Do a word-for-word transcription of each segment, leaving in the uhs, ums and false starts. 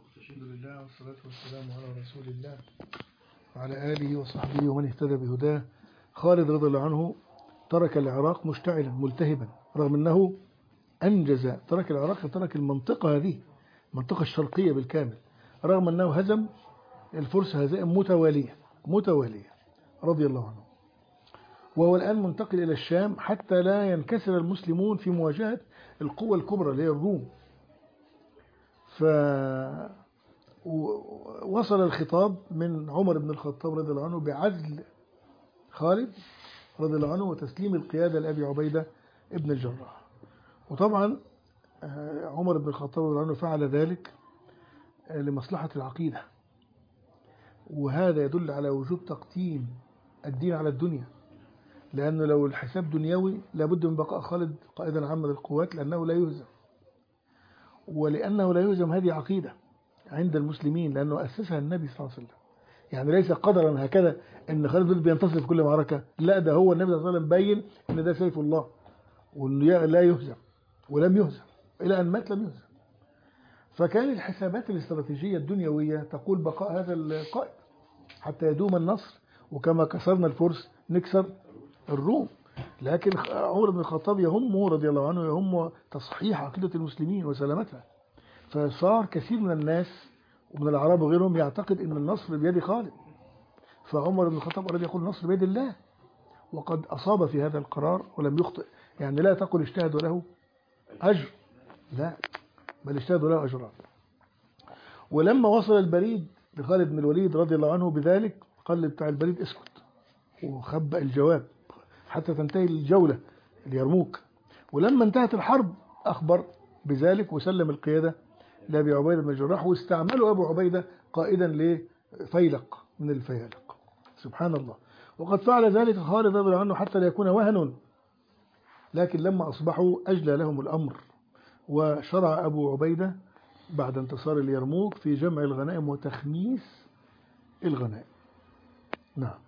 الحمد لله والصلاة والسلام على رسول الله وعلى آله وصحبه ومن اهتدى بهداه. خالد رضي الله عنه ترك العراق مشتعلا ملتهبا، رغم أنه أنجز. ترك العراق، ترك المنطقة هذه، المنطقة الشرقية بالكامل، رغم أنه هزم الفرس هزائم متوالية متوالية رضي الله عنه. وهو الآن منتقل إلى الشام حتى لا ينكسر المسلمون في مواجهة القوى الكبرى اللي هي الروم. فوصل الخطاب من عمر بن الخطاب رضي الله عنه بعزل خالد رضي الله عنه وتسليم القيادة لأبي عبيدة ابن الجراح. وطبعا عمر بن الخطاب رضي الله عنه فعل ذلك لمصلحة العقيدة، وهذا يدل على وجوب تقديم الدين على الدنيا، لأنه لو الحساب دنيوي لابد من بقاء خالد قائدا عاما للقوات، لأنه لا يهزم، ولأنه لا يهزم هذه عقيدة عند المسلمين، لأنه أسسها النبي صلى الله عليه وسلم. يعني ليس قدرا هكذا أن خالد بينتصر في كل معركة، لا، ده هو النبي صلى الله عليه وسلم بين أن ده سيف الله وأنه لا يهزم، ولم يهزم إلى أن مات لم يهزم. فكان الحسابات الاستراتيجية الدنيوية تقول بقاء هذا القائد حتى يدوم النصر، وكما كسرنا الفرس نكسر الروم. لكن عمر بن الخطاب يهمه رضي الله عنه يهمه تصحيح عقيدة المسلمين وسلامتها، فصار كثير من الناس ومن العرب وغيرهم يعتقد أن النصر بيد خالد، فعمر بن الخطاب أراد يقول النصر بيد الله، وقد أصاب في هذا القرار ولم يخطئ. يعني لا تقل اجتهد وله أجر، لا، بل اجتهد وله أجران. ولما وصل البريد لخالد بن الوليد رضي الله عنه بذلك قال بتاع البريد اسكت، وخبأ الجواب حتى تنتهي الجولة اليرموك. ولما انتهت الحرب أخبر بذلك وسلم القيادة لأبي عبيدة بن الجراح، واستعملوا أبو عبيدة قائدا لفيلق من الفيالق. سبحان الله. وقد فعل ذلك خالد رضي الله عنه حتى لا يكون وهن، لكن لما أصبحوا أجلى لهم الأمر، وشرع أبو عبيدة بعد انتصار اليرموك في جمع الغنائم وتخميس الغنائم. نعم.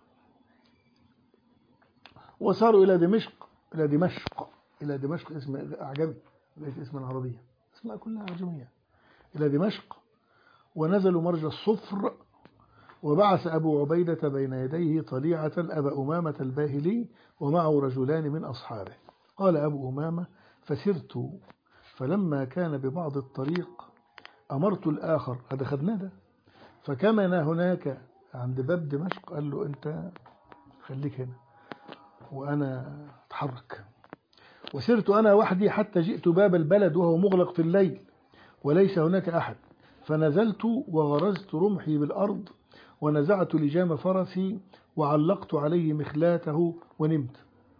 وصاروا إلى دمشق إلى دمشق إلى دمشق اسم أعجمي ليس اسما عربيا، اسمها كلها أعجمية. إلى دمشق ونزلوا مرج الصفر، وبعث أبو عبيدة بين يديه طليعة أبا أمامة الباهلي ومعه رجلان من أصحابه. قال أبو أمامة: فسرت، فلما كان ببعض الطريق أمرت الآخر، هذا خدنا ده، فكمن هناك عند باب دمشق، قال له: أنت خليك هنا وأنا أتحرك. وسرت أنا وحدي حتى جئت باب البلد وهو مغلق في الليل وليس هناك أحد، فنزلت وغرزت رمحي بالأرض ونزعت لجام فرسي وعلقت عليه مخلاته ونمت.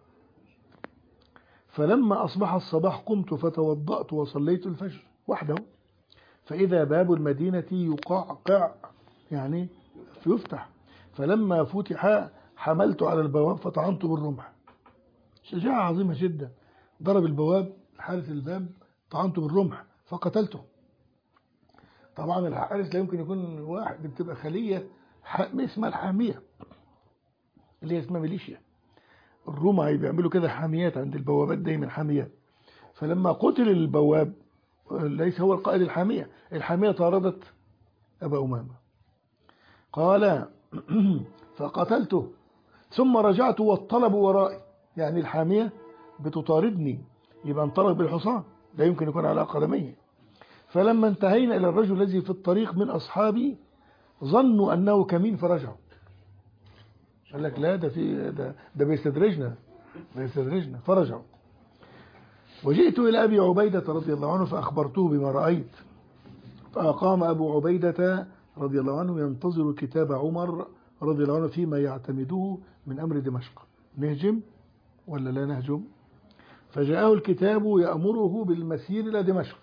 فلما أصبح الصباح قمت فتوضأت وصليت الفجر وحده، فإذا باب المدينة يقعقع، يعني يفتح، فلما فتح حملت على البواب فطعنت بالرمح. شجاعة عظيمة جدا. ضرب البواب حارس الباب، طعنته بالرمح فقتلته. طبعا الحارس لا يمكن يكون واحد، بتبقى خلية اسمها الحامية اللي هي اسمها ميليشيا. الروم بيعملوا كده حاميات عند البوابات، دايما حاميات. فلما قتل البواب ليس هو القائد الحامية، الحامية طاردت أبا أمامة. قال: فقتلته ثم رجعت والطلب ورائي، يعني الحامية بتطاردني، يبقى انطلق بالحصان، لا يمكن يكون على قدميه. فلما انتهينا إلى الرجل الذي في الطريق من أصحابي ظنوا أنه كمين فرجعوا. قال لك: لا، ده في ده, ده بيستدرجنا بيستدرجنا فرجعوا. وجئت إلى أبي عبيدة رضي الله عنه فأخبرته بما رأيت، فأقام أبو عبيدة رضي الله عنه ينتظر كتاب عمر رضي الله عنه فيما يعتمده من أمر دمشق، نهجم ولا لا نهجم؟ فجاءه الكتاب يأمره بالمسير إلى دمشق،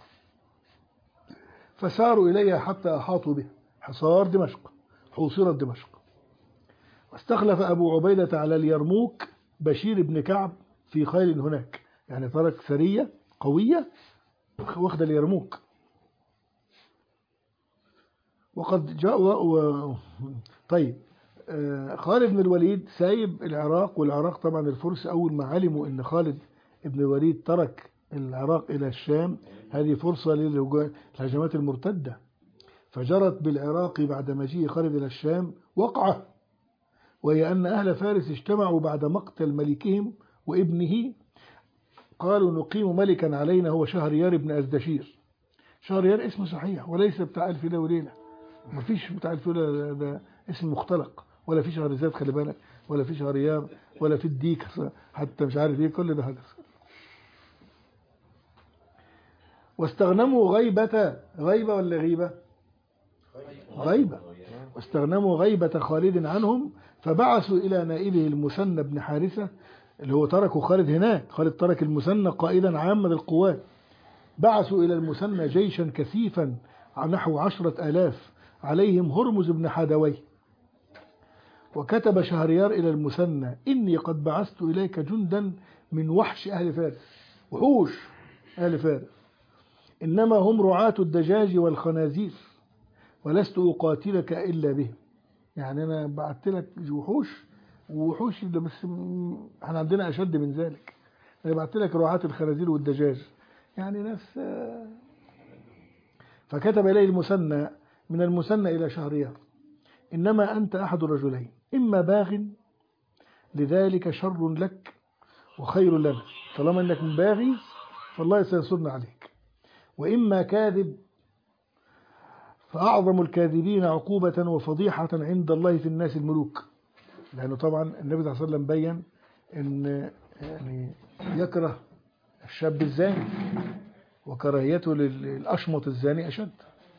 فساروا إليها حتى أحاطوا به، حصار دمشق، حوصرت دمشق. واستخلف أبو عبيدة على اليرموك بشير بن كعب في خيل هناك، يعني ترك سرية قوية واخد اليرموك. وقد جاء و... طيب خالد بن الوليد سايب العراق، والعراق طبعا الفرس أول ما علموا أن خالد بن الوليد ترك العراق إلى الشام، هذه فرصة للهجمات المرتدة، فجرت بالعراق بعد مجيء خالد إلى الشام وقعة، وهي أن أهل فارس اجتمعوا بعد مقتل ملكهم وابنه، قالوا نقيم ملكا علينا هو شهريار بن أزدشير. شهريار اسمه صحيح وليس بتاع ألف ليلة وليلة، ما فيش بتاع ألف ليلة، ده اسم مختلق، ولا في شهرزاد خلي بالك، ولا في شهريار، ولا في الديك حتى مش عارف ايه، كل ده هجس. واستغنموا غيبة، غيبة ولا غيبة؟ غيبة. واستغنموا غيبة خالد عنهم، فبعثوا إلى نائبه المثنى بن حارثة، اللي هو تركوا خالد هناك، خالد ترك المثنى قائدا عاما للقوات. بعثوا إلى المثنى جيشا كثيفا نحو عشرة آلاف عليهم هرمز بن حدوي. وكتب شهريار إلى المثنى إني قد بعثت إليك جندا من وحش أهل فارس، وحوش أهل فارس، إنما هم رعاة الدجاج والخنازير، ولست أقاتلك إلا بهم. يعني أنا بعت لك وحوش، ووحوش ده بس احنا عندنا أشد من ذلك، أنا بعت لك رعاة الخنازير والدجاج، يعني ناس. فكتب إليه المثنى من المثنى إلى شهريار إنما أنت أحد الرجلين، إما باغ لذلك شر لك وخير لنا، طالما أنك من باغي فالله سينصرنا عليك، وإما كاذب فأعظم الكاذبين عقوبة وفضيحة عند الله في الناس الملوك. لأنه طبعا النبي صلى الله عليه وسلم بيّن أن يعني يكره الشاب الزاني، وكراهيته للأشمط الزاني أشد،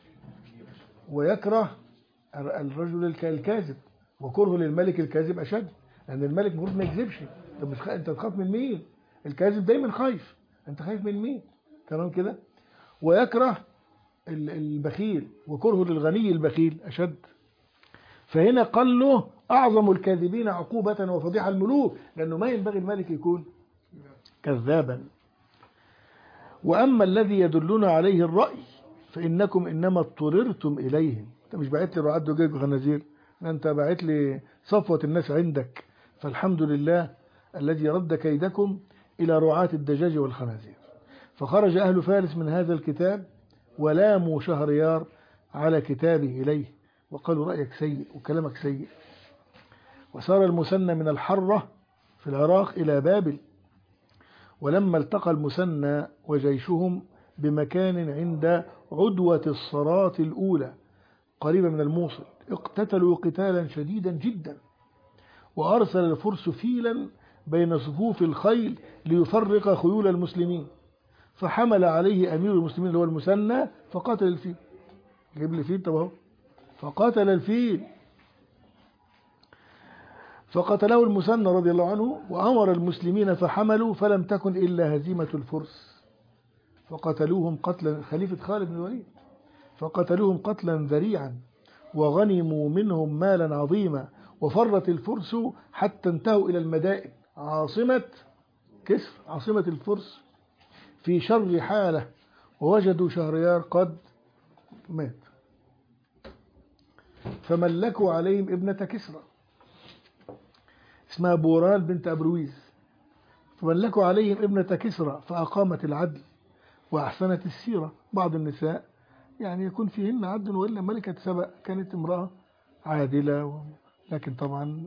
ويكره الرجل الكاذب، وكره للملك الكاذب أشد، لأن الملك المفروض ما يكذبش. طب أنت تخاف من مين؟ الكاذب دايما خايف، أنت خايف من مين؟ تمام كده. ويكره البخيل، وكره للغني البخيل أشد. فهنا قال له أعظم الكاذبين عقوبة وفضيحة الملوك، لأنه ما ينبغي الملك يكون كذابا. وأما الذي يدلنا عليه الرأي فإنكم إنما اضطررتم إليهم. أنت مش بعت لي رعاة دجاج وخنازير، أنت بعت لي صفوة الناس عندك، فالحمد لله الذي رد كيدكم إلى رعاة الدجاج والخنازير. فخرج أهل فارس من هذا الكتاب ولاموا شهريار على كتابه إليه، وقالوا رأيك سيء وكلامك سيء. وسار المثنى من الحرة في العراق إلى بابل، ولما التقى المثنى وجيشهم بمكان عند عدوة الصراط الأولى قريبة من الموصل، اقتتلوا قتالا شديدا جدا، وأرسل الفرس فيلا بين صفوف الخيل ليفرق خيول المسلمين، فحمل عليه أمير المسلمين اللي هو المثنى فقتل الفيل. جيب لي فيل، طب اهو، فقتل الفيل، فقتله المثنى رضي الله عنه، وأمر المسلمين فحملوا، فلم تكن إلا هزيمة الفرس، فقتلوهم قتلا، خليفة خالد بن الوليد، فقتلوهم قتلا ذريعا، وغنموا منهم مالا عظيما، وفرت الفرس حتى انتهوا إلى المدائن، عاصمة كسر، عاصمة الفرس، في شر حالة، ووجدوا شهريار قد مات، فملكوا عليهم ابنة كسرى اسمها بورال بنت أبرويز، فملكوا عليهم ابنة كسرى فأقامت العدل وأحسنت السيرة. بعض النساء يعني يكون فيهن عدل، وإلا ملكة سبأ كانت امرأة عادلة، لكن طبعا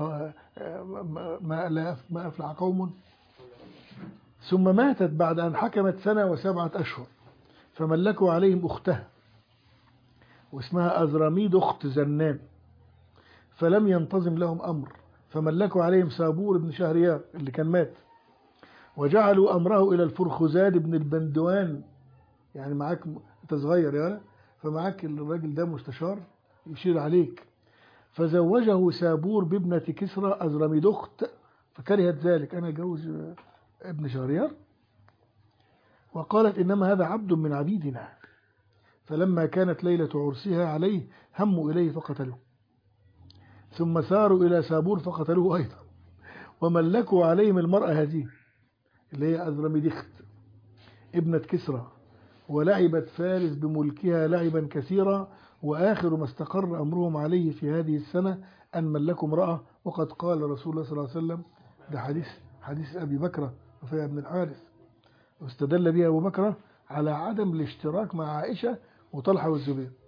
ما ما أفلح قوم. ثم ماتت بعد أن حكمت سنة وسبعة أشهر، فملكوا عليهم أختها واسمها أزراميد أخت زنان، فلم ينتظم لهم أمر، فملكوا عليهم سابور بن شهريار اللي كان مات، وجعلوا أمره إلى الفرخزاد بن البندوان. يعني معاك أنت صغير يا ولد، فمعاك الراجل ده مستشار يشير عليك. فزوجه سابور بابنة كسرى أزراميد أخت، فكرهت ذلك، أنا أجوز ابن شهريار، وقالت إنما هذا عبد من عبيدنا. فلما كانت ليلة عرسها عليه هموا إليه فقتلوه، ثم ساروا إلى سابور فقتلوه أيضا، وملكوا عليهم المرأة هذه اللي هي أزرميدخت ابنة كسرى، ولعبت فارس بملكها لعبا كثيرا، وآخر ما استقر أمرهم عليه في هذه السنة أن ملكوا امرأة. وقد قال رسول الله صلى الله عليه وسلم، ده حديث حديث أبي بكر رفيع بن الحارث، واستدل بها أبو بكر على عدم الاشتراك مع عائشة وطلحة والزبير،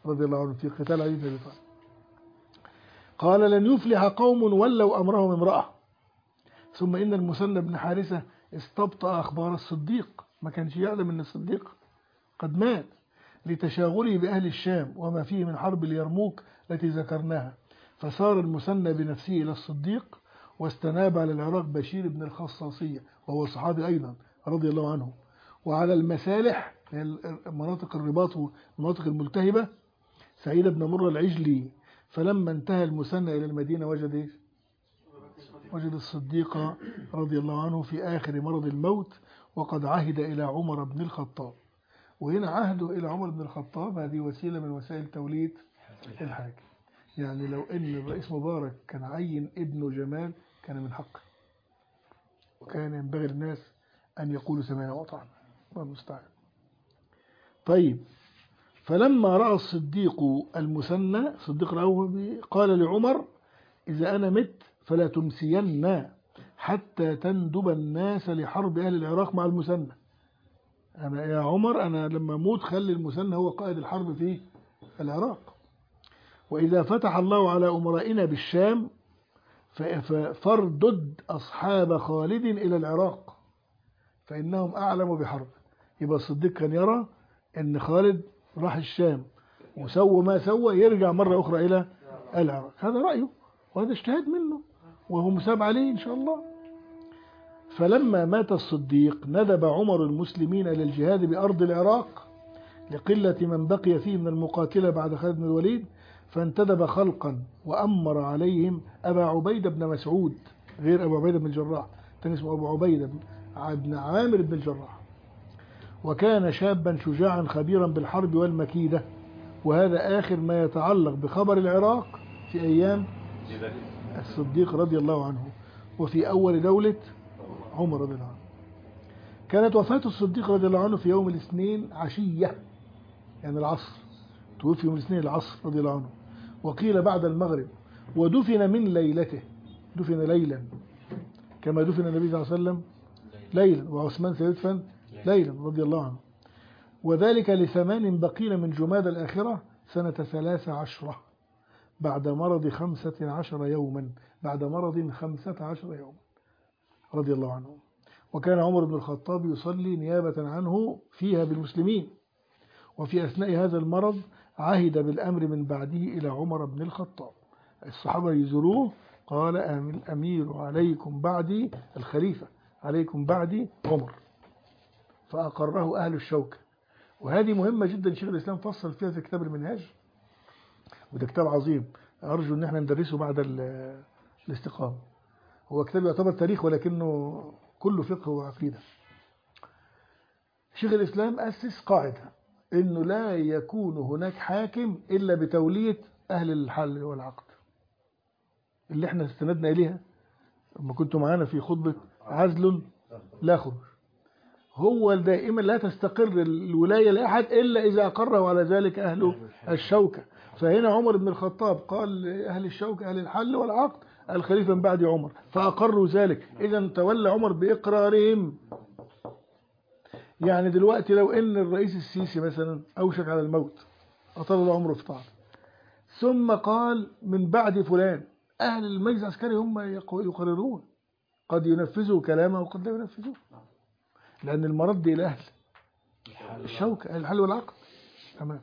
رضي الله عنه في قتال علي بن أبي طالب. قال لن يفلح قوم ولوا أمرهم امرأة. ثم إن المثنى بن حارثة استبطأ أخبار الصديق، ما كانش يعلم أن الصديق قد مات، لتشاغله بأهل الشام وما فيه من حرب اليرموك التي ذكرناها، فصار المثنى بنفسه إلى الصديق، واستناب على العراق بشير بن الخصاصية وهو صحابي أيضا رضي الله عنه، وعلى المسالح مناطق الرباط والمناطق الملتهبة سعيد بن مرة العجلي. فلما انتهى المثنى إلى المدينة وجد إيه؟ وجد الصديق رضي الله عنه في آخر مرض الموت، وقد عهد إلى عمر بن الخطاب. وهنا عهده إلى عمر بن الخطاب هذه وسيلة من وسائل توليد الحاكم. يعني لو إن الرئيس مبارك كان عين ابنه جمال كان من حقه، وكان ينبغي للناس أن يقولوا سمعنا وأطعنا، الله المستعان. طيب، فلما رأى الصديق المثنى الصديق رأوه قال لعمر إذا أنا مت فلا تمسين حتى تندب الناس لحرب أهل العراق مع المثنى. أنا يا عمر أنا لما أموت خلي المثنى هو قائد الحرب في العراق، وإذا فتح الله على أمرائنا بالشام فاردد أصحاب خالد إلى العراق فإنهم أعلم بحرب. يبقى الصديق كان يرى أن خالد راح الشام وسوى ما سوى يرجع مرة أخرى إلى العراق، هذا رأيه وهذا اجتهاد منه وهو مساب عليه إن شاء الله. فلما مات الصديق ندب عمر المسلمين إلى الجهاد بأرض العراق لقلة من بقي فيه من المقاتلة بعد خالد بن الوليد، فانتدب خلقا وأمر عليهم أبا عبيدة بن مسعود غير أبو عبيدة بن الجراح، كان اسمه أبو عبيدة بن عامر بن الجراح، وكان شابا شجاعا خبيرا بالحرب والمكيدة. وهذا آخر ما يتعلق بخبر العراق في أيام الصديق رضي الله عنه وفي أول دولة عمر رضي الله عنه. كانت وفاة الصديق رضي الله عنه في يوم الاثنين عشية، يعني العصر، توفي يوم الاثنين العصر رضي الله عنه، وقيل بعد المغرب، ودفن من ليلته، دفن ليلا كما دفن النبي صلى الله عليه وسلم ليلا، وعثمان سيدفن ليلا رضي الله عنه، وذلك لثمان بقين من جماد الآخرة سنة ثلاث عشرة بعد مرض خمسة عشر يوما، بعد مرض خمسة عشر يوما رضي الله عنه. وكان عمر بن الخطاب يصلي نيابة عنه فيها بالمسلمين، وفي أثناء هذا المرض عهد بالأمر من بعده إلى عمر بن الخطاب. الصحابة يزوروه قال الأمير عليكم بعدي، الخليفة عليكم بعدي عمر، فأقره أهل الشوكة. وهذه مهمة جدا شيخ الإسلام فصل فيها في كتاب المنهاج، وده كتاب عظيم أرجو أن احنا ندرسه بعد الاستقامة. هو كتاب يعتبر تاريخ ولكنه كله فقه وعقيدة. شيخ الإسلام أسس قاعدة إنه لا يكون هناك حاكم إلا بتولية أهل الحل والعقد، اللي احنا استندنا إليها لما كنتوا معانا في خطبة عزل لا خروج. هو دائما لا تستقر الولاية لأحد إلا إذا أقره على ذلك أهل الشوكة. فهنا عمر بن الخطاب قال لأهل الشوكة أهل الحل والعقد الخليفة من بعد عمر، فأقروا ذلك، إذا تولى عمر بإقرارهم. يعني دلوقتي لو إن الرئيس السيسي مثلا أوشك على الموت أطال عمره في طاعة، ثم قال من بعد فلان، أهل المجلس العسكري هم يقررون، قد ينفذوا كلامه وقد لا ينفذوه، لأن المرد إلى أهل الشوكة أهل الحل والعقد. تمام.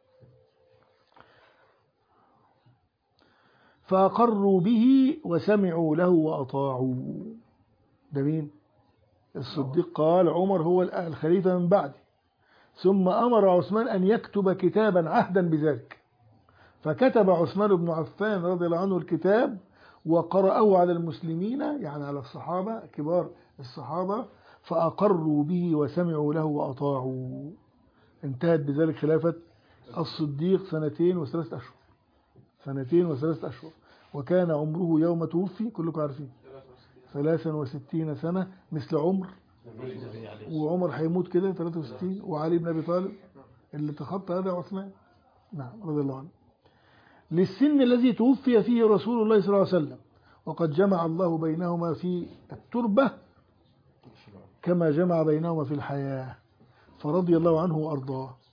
فأقروا به وسمعوا له وأطاعوا. ده مين؟ الصديق قال عمر هو الخليفة من بعدي، ثم أمر عثمان أن يكتب كتابا عهدا بذلك، فكتب عثمان بن عفان رضي الله عنه الكتاب وقرأه على المسلمين، يعني على الصحابة كبار الصحابة، فأقروا به وسمعوا له وأطاعوا. انتهت بذلك خلافة الصديق سنتين وثلاثة أشهر، سنتين وثلاثة أشهر، وكان عمره يوم توفي كلكم عارفين ثلاثا وستين سنة مثل عمر، وعمر هيموت كده ثلاثة وستين، وعلي بن أبي طالب اللي تخطى هذا عثمان نعم رضي الله عنه، للسن الذي توفي فيه رسول الله صلى الله عليه وسلم، وقد جمع الله بينهما في التربة كما جمع بينهما في الحياة، فرضي الله عنه وأرضاه.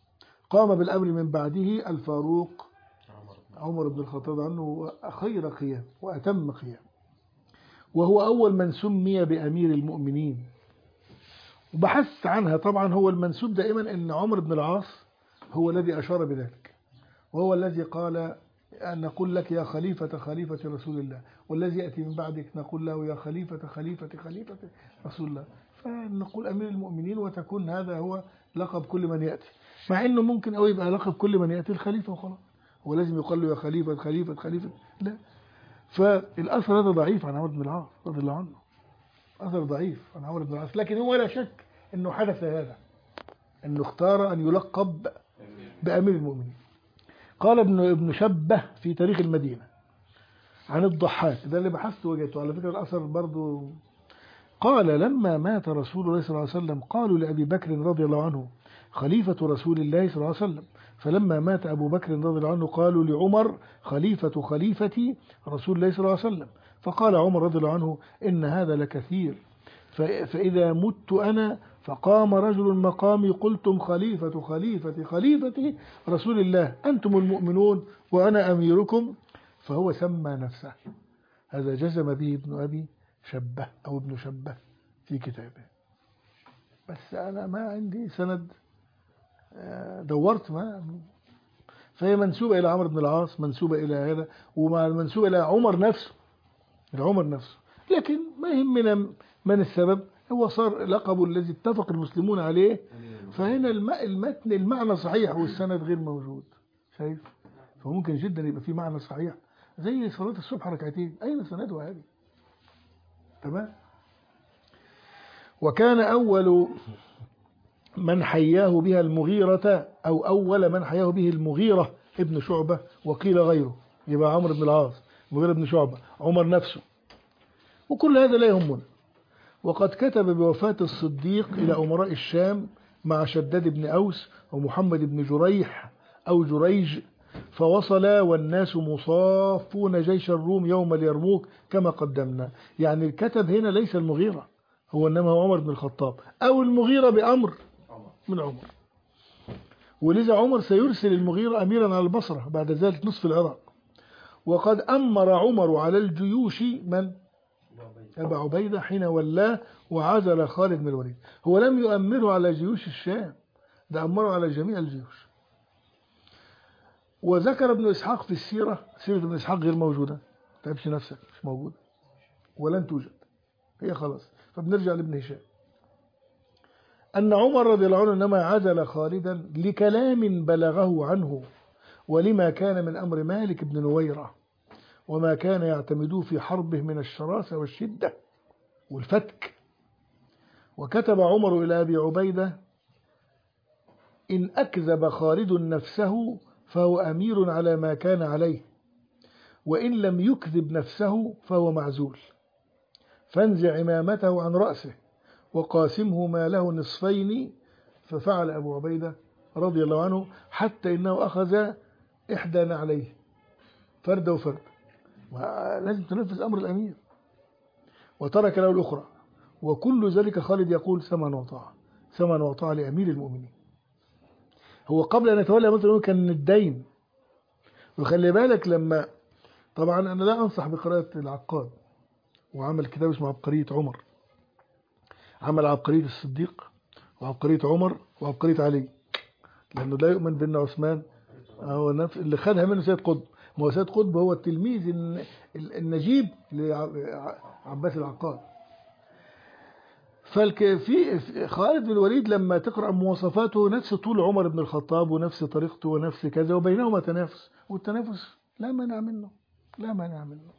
قام بالأمر من بعده الفاروق عمر بن الخطاب عنه خير قيام وأتم قيام، وهو أول من سمي بأمير المؤمنين. وبحث عنها طبعا. هو المنسوب دائما أن عمر بن العاص هو الذي أشار بذلك، وهو الذي قال أن نقول لك يا خليفة خليفة رسول الله، والذي يأتي من بعدك نقول له يا خليفة خليفة خليفة رسول الله. فنقول أمير المؤمنين وتكون هذا هو لقب كل من يأتي، مع أنه ممكن أو يبقى لقب كل من يأتي الخليفة وخلاص، هو لازم يقال له يا خليفة خليفة خليفة، لا. فالأثر هذا ضعيف عن عمرو بن العاص رضي الله عنه، أثر ضعيف عن عمرو بن العاص، لكن هو لا شك أنه حدث هذا، أنه اختار أن يلقب بأمير المؤمنين. قال ابن ابن شبه في تاريخ المدينة عن الضحاك، ده اللي بحثت وجدته على فكرة الأثر برضو. قال لما مات رسول الله صلى الله عليه وسلم قالوا لأبي بكر رضي الله عنه خليفة رسول الله صلى الله عليه وسلم، فلما مات أبو بكر رضي الله عنه قالوا لعمر خليفة خليفة رسول الله صلى الله عليه وسلم، فقال عمر رضي الله عنه إن هذا لكثير، فإذا مت أنا فقام رجل مقامي قلتم خليفة خليفة خليفة رسول الله أنتم المؤمنون وأنا أميركم، فهو سمى نفسه. هذا جزم به ابن أبي شبه أو ابن شبه في كتابه، بس أنا ما عندي سند، دورت ما. فهي منسوبة إلى عمرو بن العاص، منسوبة إلى هذا، ومع المنسوبة إلى عمر نفسه، إلى عمر نفسه، لكن ما يهمنا من السبب، هو صار لقبه الذي اتفق المسلمون عليه. فهنا المتن المعنى صحيح والسند غير موجود، شايف؟ فممكن جدا يبقى في معنى صحيح زي صلاة الصبح ركعتين، أين سندها هذه؟ تمام. وكان أول من حياه بها المغيرة، أو أول من حياه به المغيرة ابن شعبة، وقيل غيره، يبقى عمرو بن العاص، مغيرة بن شعبة، عمر نفسه، وكل هذا لا يهمنا. وقد كتب بوفاة الصديق إلى أمراء الشام مع شداد بن أوس ومحمد بن جريح أو جريج، فوصل والناس مصافون جيش الروم يوم اليرموك كما قدمنا. يعني الكتب هنا ليس المغيرة، هو إنما هو عمر بن الخطاب، أو المغيرة بأمر من عمر، ولذا عمر سيرسل المغيرة أميرا على البصرة بعد ذلك نصف العراق. وقد أمر عمر على الجيوش من؟ أبا عبيدة حين ولاه وعزل خالد بن الوليد. هو لم يؤمره على جيوش الشام، ده أمره على جميع الجيوش. وذكر ابن إسحاق في السيرة، سيرة ابن إسحاق غير موجودة، ما تعبش نفسك، مش موجودة ولن توجد، هي خلاص. فبنرجع لابن هشام أن عمر رضي الله عنه إنما عزل خالدا لكلام بلغه عنه، ولما كان من أمر مالك بن نويرة، وما كان يعتمدوه في حربه من الشراسة والشدة والفتك. وكتب عمر إلى أبي عبيدة إن أكذب خالد نفسه فهو أمير على ما كان عليه، وإن لم يكذب نفسه فهو معزول، فانزع عمامته عن رأسه وقاسمه ما له نصفين. ففعل أبو عبيدة رضي الله عنه حتى إنه أخذ إحدى نعليه فرد وفرد، لازم تنفذ أمر الأمير، وترك له الأخرى. وكل ذلك خالد يقول سمعا وطاعة، سمعا وطاعة لأمير المؤمنين. هو قبل أن يتولى مثلا كان من الدين. وخلي بالك لما، طبعا أنا لا أنصح بقراءة العقاد، وعمل كتاب اسمه عبقرية عمر، عمل عبقرية الصديق وعبقرية عمر وعبقرية علي، لأنه لا يؤمن بأن عثمان هو نفس اللي خدها منه سيد قطب. ما هو سيد قطب هو التلميذ النجيب لعباس العقاد. ففي خالد بن الوليد لما تقرأ مواصفاته نفس طول عمر بن الخطاب ونفس طريقته ونفس كذا، وبينهما تنافس، والتنافس لا مانع منه، لا مانع منه.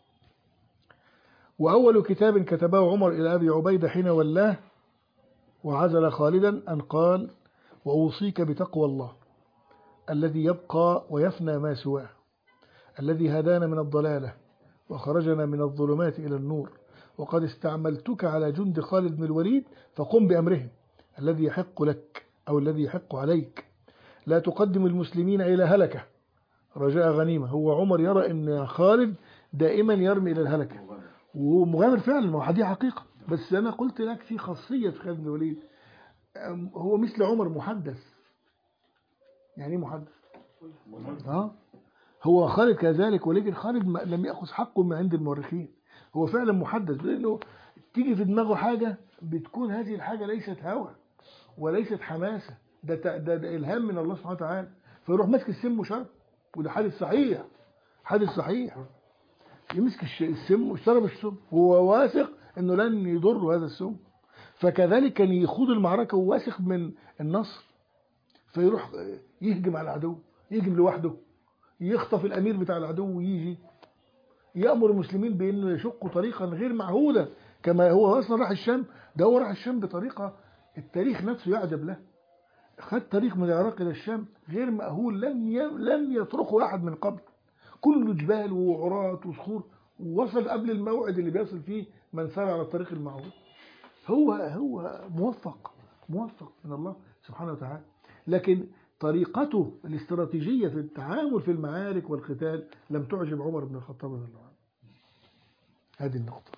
وأول كتاب كتبه عمر إلى أبي عبيدة حين ولاه وعزل خالدا أن قال وأوصيك بتقوى الله الذي يبقى ويفنى ما سواه، الذي هدانا من الضلالة وخرجنا من الظلمات إلى النور، وقد استعملتك على جند خالد بن الوليد فقم بأمرهم الذي يحق لك أو الذي يحق عليك، لا تقدم المسلمين إلى هلكة رجاء غنيمة. هو عمر يرى أن خالد دائما يرمي إلى الهلكة، ومغامر فعلا، وهذه حقيقة. بس أنا قلت لك في خاصية في خالد بن الوليد، هو مثل عمر محدث، يعني ايه محدث؟ اه هو خالد كذلك، ولكن خالد لم يأخذ حقه من عند المؤرخين، هو فعلا محدث، لأنه تيجي في دماغه حاجة بتكون هذه الحاجة ليست هوى وليست حماسة، ده, ده, ده إلهام من الله سبحانه وتعالى، فيروح ماسك السم وشرب، وده حادث صحيح، حادث صحيح، يمسك السم وشرب السم، هو واثق انه لن يضر هذا السم. فكذلك كان يخوض المعركة وواثق من النصر، فيروح يهجم على العدو، يهجم لوحده، يخطف الأمير بتاع العدو ويجي يأمر المسلمين بأنه يشقوا طريقا غير معهودة، كما هو أصلا راح الشام، ده هو راح الشام بطريقة التاريخ نفسه يعجب له، خد طريق من العراق إلى الشام غير مأهول، لم لم يطرقه أحد من قبل، كله جبال وعرات وصخور، ووصل قبل الموعد اللي بيصل فيه من سار على الطريق المعهود. هو هو موفق موفق من الله سبحانه وتعالى، لكن طريقته الاستراتيجية في التعامل في المعارك والقتال لم تعجب عمر بن الخطاب رضي الله عنه. هذه النقطة.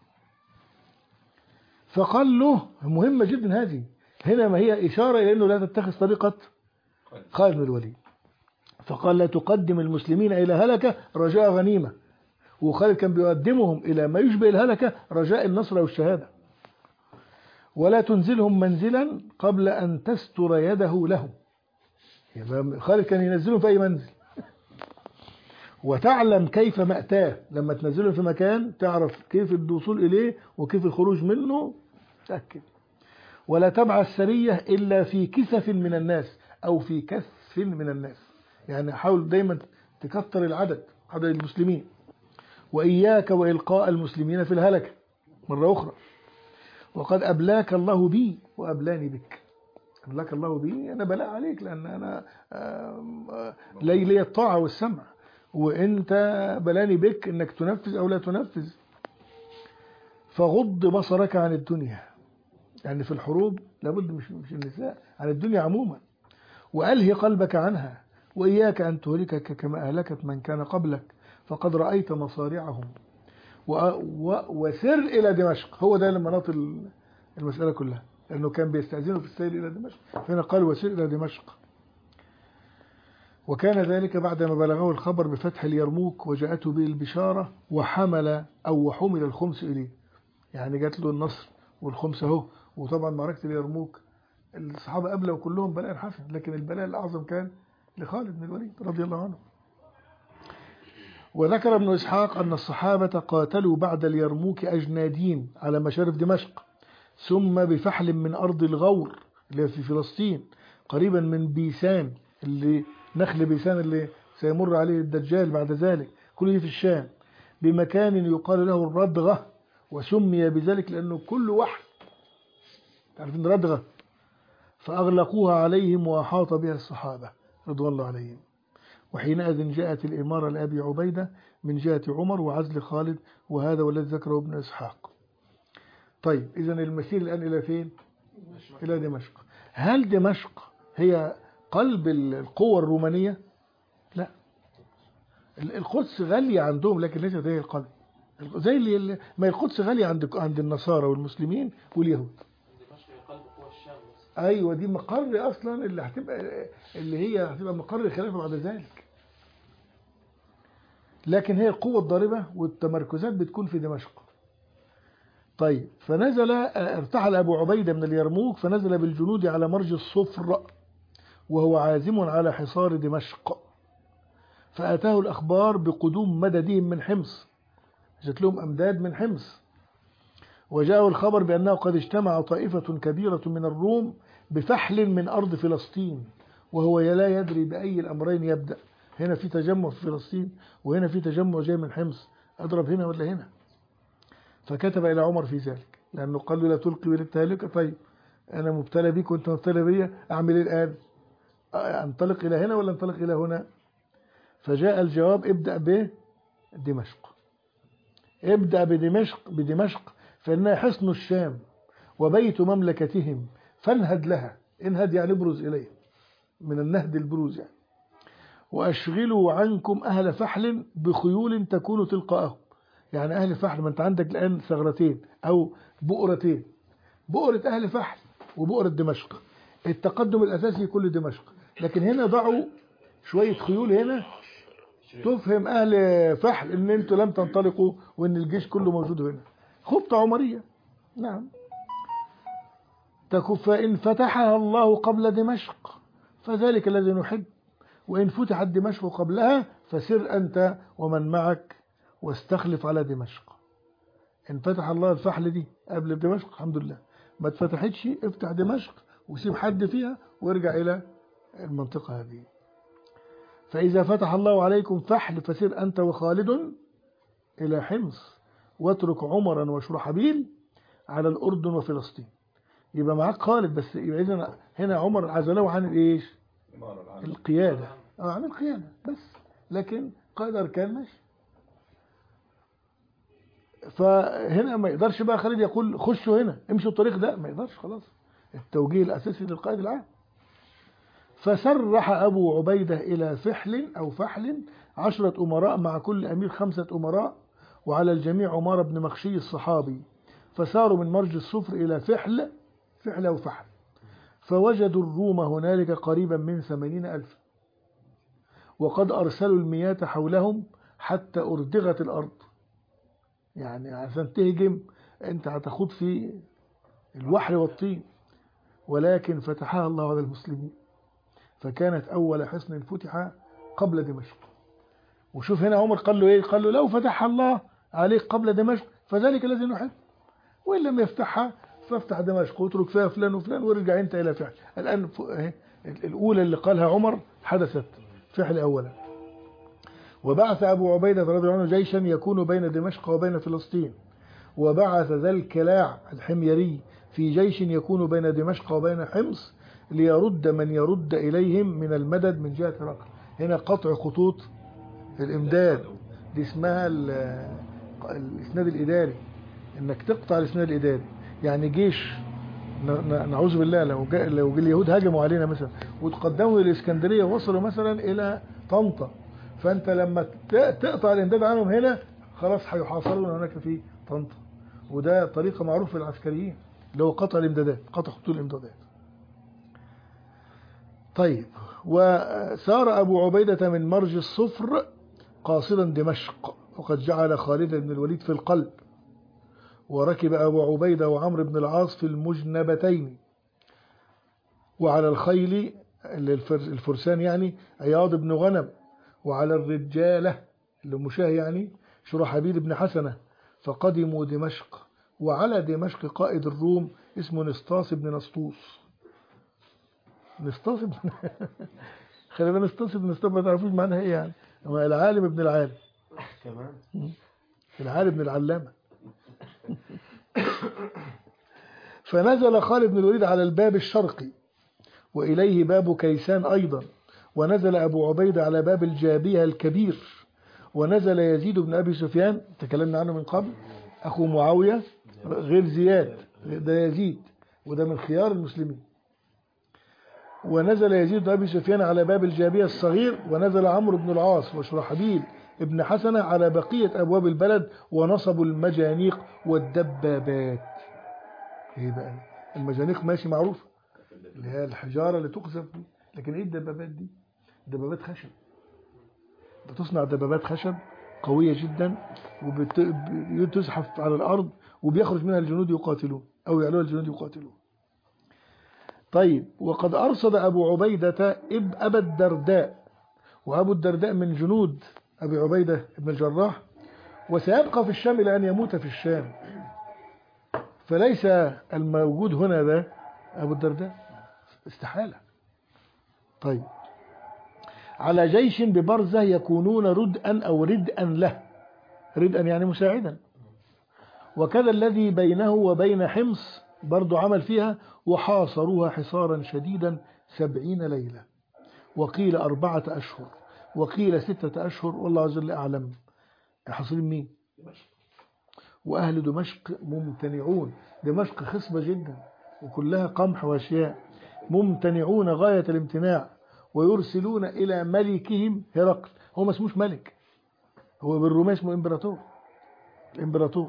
فقال له مهمة جدا هذه، هنا ما هي إشارة إلى أنه لا تتخذ طريقة خالد بن الوليد. فقال لا تقدم المسلمين إلى هلكة رجاء غنيمة، وخالد كان بيقدمهم إلى ما يشبه الهلكة رجاء النصر والشهادة، ولا تنزلهم منزلا قبل أن تستر يده لهم. يعني خالد كان ينزلهم في أي منزل، وتعلم كيف مأتاه، لما تنزلهم في مكان تعرف كيف الوصول إليه وكيف الخروج منه، تأكد. ولا تبعث سرية إلا في كسف من الناس أو في كث من الناس، يعني حاول دايما تكثر العدد، عدد المسلمين. وإياك وإلقاء المسلمين في الهلكة مرة أخرى، وقد أبلاك الله بي وأبلاني بك. أبلاك الله بي أنا بلاء عليك، لأن أنا لي لي الطاعة والسمع، وأنت بلاني بك أنك تنفذ أو لا تنفذ. فغض بصرك عن الدنيا، يعني في الحروب لابد مش مش النساء، عن الدنيا عموما، وألهي قلبك عنها، وإياك أن تهلكك كما أهلكت من كان قبلك، فقد رأيت مصارعهم، وسر إلى دمشق. هو ده المناط المسألة كلها، لأنه كان بيستأذنه في السير إلى دمشق، فهنا قال وسر إلى دمشق. وكان ذلك بعدما بلغه الخبر بفتح اليرموك وجاءته به البشارة، وحمل أو وحمل الخمس إليه، يعني جات له النصر والخمس اهو. وطبعا معركة اليرموك الصحابة أبلوا كلهم بلاء حسن، لكن البلاء الأعظم كان لخالد بن الوليد رضي الله عنه. وذكر ابن إسحاق أن الصحابة قاتلوا بعد اليرموك أجنادين على مشارف دمشق، ثم بفحل من أرض الغور اللي في فلسطين قريبا من بيسان، اللي نخل بيسان اللي سيمر عليه الدجال بعد ذلك، كله في الشام، بمكان يقال له الردغة، وسمي بذلك لأنه كل وحل، تعرفين ردغة. فأغلقوها عليهم وأحاط بها الصحابة رضوان الله عليهم. وحينئذ جاءت الإمارة لأبي عبيدة من جهة عمر وعزل خالد، وهذا والذي ذكره ابن إسحاق. طيب إذا المسير الآن إلى فين؟ إلى دمشق. هل دمشق هي قلب القوة الرومانية؟ لا، القدس غالية عندهم لكن ليست هي القلب، زي اللي ما القدس غالية عند عند النصارى والمسلمين واليهود. ايوه دي مقر اصلا اللي هتبقى اللي هي هتبقى مقر الخلافه بعد ذلك، لكن هي القوه الضاربه والتمركزات بتكون في دمشق. طيب فنزل ارتحل ابو عبيده من اليرموك، فنزل بالجنود على مرج الصفر وهو عازم على حصار دمشق، فاتاه الاخبار بقدوم مددهم من حمص، جت لهم امداد من حمص، وجاءه الخبر بأنه قد اجتمع طائفة كبيرة من الروم بفحل من أرض فلسطين، وهو لا يدري بأي الأمرين يبدأ، هنا في تجمع في فلسطين وهنا في تجمع جاي من حمص، أضرب هنا ولا هنا. فكتب إلى عمر في ذلك، لأنه قال له لا تلقي بالتهلكة. طيب أنا مبتلى بيك وأنت مبتلى بي، أعمل إيه الآن؟ أنطلق إلى هنا ولا أنطلق إلى هنا؟ فجاء الجواب ابدأ بدمشق، ابدأ بدمشق بدمشق فإنها حصن الشام وبيت مملكتهم، فانهد لها، انهد يعني ابرز إليه، من النهد البروز يعني. وأشغلوا عنكم أهل فحل بخيول تكون تلقاءهم، يعني أهل فحل، ما أنت عندك الآن ثغرتين أو بؤرتين، بؤرة أهل فحل وبؤرة دمشق، التقدم الأساسي كل دمشق، لكن هنا ضعوا شوية خيول هنا تفهم أهل فحل إن أنتوا لم تنطلقوا وإن الجيش كله موجود هنا. خطة عمرية. نعم. تكف فإن فتحها الله قبل دمشق فذلك الذي نحب، وإن فتحت دمشق قبلها فسر أنت ومن معك واستخلف على دمشق. إن فتح الله الفحل دي قبل دمشق الحمد لله، ما اتفتحتش افتح دمشق وسيب حد فيها وارجع إلى المنطقة هذه. فإذا فتح الله عليكم فحل فسر أنت وخالد إلى حمص واترك عمرا وشرحبيل على الأردن وفلسطين. يبقى معاك خالد بس، يبقى إذن هنا عمر عزله عن الإيش؟ القيادة. اه عن القيادة بس، لكن قائد أركان ماشي. فهنا ما يقدرش بقى خالد يقول خشوا هنا امشوا الطريق ده، ما يقدرش، خلاص التوجيه الأساسي للقائد العام. فسرح أبو عبيدة إلى فحل أو فحل عشرة أمراء مع كل أمير خمسة أمراء، وعلى الجميع عمار بن مخشي الصحابي، فساروا من مرج الصفر إلى فحل فحل أو فحل، فوجدوا الروم هنالك قريبا من ثمانين ألف، وقد أرسلوا المياه حولهم حتى أردغت الأرض. يعني عشان تهجم أنت هتخوض في الوحل والطين، ولكن فتحها الله على المسلمين، فكانت أول حصن فتح قبل دمشق. وشوف هنا عمر قال له إيه؟ قال له لو فتحها الله عليك قبل دمشق فذلك الذي نحب، وإن لم يفتحها فافتح دمشق واترك فيها فلان وفلان وارجع أنت إلى فعل. الآن الأولى اللي قالها عمر حدثت فعل أولا. وبعث أبو عبيدة رضي الله عنه جيشا يكون بين دمشق وبين فلسطين، وبعث ذا الكلاع الحميري في جيش يكون بين دمشق وبين حمص ليرد من يرد إليهم من المدد من جهة هرقل. هنا قطع خطوط الإمداد دي اسمها الإسناد الإداري، إنك تقطع الإسناد الإداري. يعني جيش نعوذ بالله لو جاء لو اليهود هاجموا علينا مثلا وتقدموا للإسكندرية ووصلوا مثلا إلى طنطا، فأنت لما تقطع الإمداد عنهم هنا خلاص هيحاصرون هناك في طنطا. وده طريقة معروفة للعسكريين اللي هو قطع الإمدادات، قطع خطوط الإمدادات. طيب، وسار أبو عبيدة من مرج الصفر قاصدا دمشق، وقد جعل خالد بن الوليد في القلب، وركب أبو عبيدة وعمرو بن العاص في المجنبتين، وعلى الخيل الفرسان يعني عياض بن غنم، وعلى الرجالة اللي مشاه يعني شرحبيل بن حسنة، فقدموا دمشق. وعلى دمشق قائد الروم اسمه نسطاس بن نسطوس. نسطاس بن خلي بالك نسطاس بن نسطاس ما تعرفوش معناها ايه يعني، هو العالم ابن العالم كمان، العالم ابن العلامة. فنزل خالد بن الوليد على الباب الشرقي، وإليه باب كيسان أيضا، ونزل أبو عبيدة على باب الجابية الكبير، ونزل يزيد بن أبي سفيان تكلمنا عنه من قبل أخو معاوية غير زياد، ده يزيد وده من خيار المسلمين. ونزل يزيد بن أبي سفيان على باب الجابية الصغير، ونزل عمرو بن العاص وشرحبيل ابن حسنة على بقية أبواب البلد، ونصبوا المجانيق والدبابات. ايه بقى المجانيق؟ ماشي معروف اللي هي الحجارة اللي تقذف، لكن ايه الدبابات دي؟ دبابات خشب، بتصنع دبابات خشب قوية جدا وبتزحف على الأرض وبيخرج منها الجنود يقاتلون أو يعلوها الجنود يقاتلون. طيب، وقد أرصد أبو عبيدة أبا الدرداء، وأبو الدرداء من جنود أبي عبيدة بن الجراح، وسيبقى في الشام إلى أن يموت في الشام، فليس الموجود هنا ده أبو الدرداء، استحالة. طيب، على جيش ببرزة يكونون ردءا أو ردءا له، ردءا يعني مساعدا. وكذا الذي بينه وبين حمص برضو عمل فيها، وحاصروها حصارا شديدا سبعين ليلة، وقيل أربعة أشهر وقيل ستة أشهر، والله عز وجل أعلم. حاصرين مين؟ وأهل دمشق ممتنعون. دمشق خصبة جدا وكلها قمح وأشياء، ممتنعون غاية الامتناع، ويرسلون إلى ملكهم هرقل. هو ما اسموش ملك، هو بالرومي اسمه إمبراطور، الإمبراطور،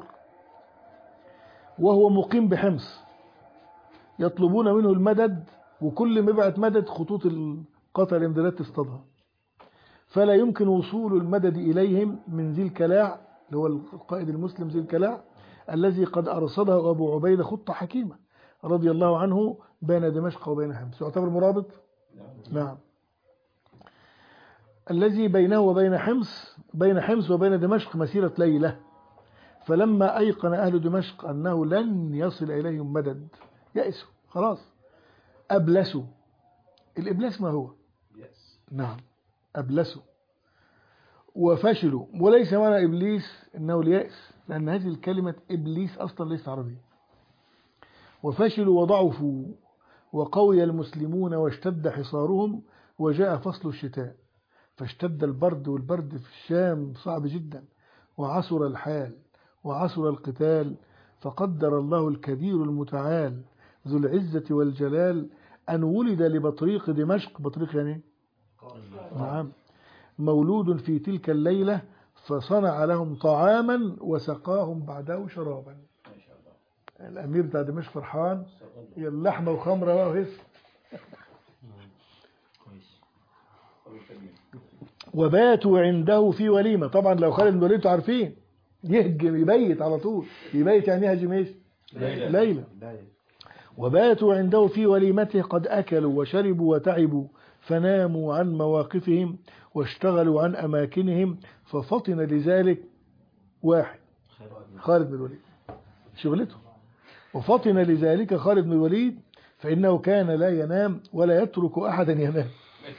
وهو مقيم بحمص، يطلبون منه المدد، وكل ما يبعت مدد خطوط قطع الامدادات تصطادها، فلا يمكن وصول المدد إليهم من ذي الكلاع، اللي هو القائد المسلم ذي الكلاع الذي قد أرصده أبو عبيدة خطة حكيمة رضي الله عنه بين دمشق وبين حمص. يعتبر مرابط؟ نعم. الذي بينه وبين حمص بين حمص وبين دمشق مسيرة ليلة، فلما أيقن أهل دمشق أنه لن يصل إليهم مدد يأسوا خلاص، أبلسوا. الإبلاس ما هو؟ نعم، أبلسوا وفشلوا. وليس معنى إبليس إنه اليأس، لأن هذه الكلمة إبليس أصلا ليست عربية. وفشلوا وضعفوا وقوي المسلمون واشتد حصارهم، وجاء فصل الشتاء فاشتد البرد، والبرد في الشام صعب جدا، وعسر الحال وعسر القتال، فقدر الله الكبير المتعال ذو العزة والجلال أن ولد لبطريق دمشق، بطريق يعني نعم، مولود في تلك الليلة، فصنع لهم طعاما وسقاهم بعده شرابا. الأمير بتاع دمشق فرحان، اللحمة وخمرة وهس. وباتوا عنده في وليمة. طبعا لو خالد بن الوليد عارفين يهجم يبيت على طول، يبيت يعني يهجم ايش؟ ليلة. ليلة. وباتوا عنده في وليمته قد أكلوا وشربوا وتعبوا، فناموا عن مواقفهم واشتغلوا عن أماكنهم، ففطن لذلك واحد خالد بن الوليد شغلته، وفطن لذلك خالد بن الوليد فإنه كان لا ينام ولا يترك أحدا ينام.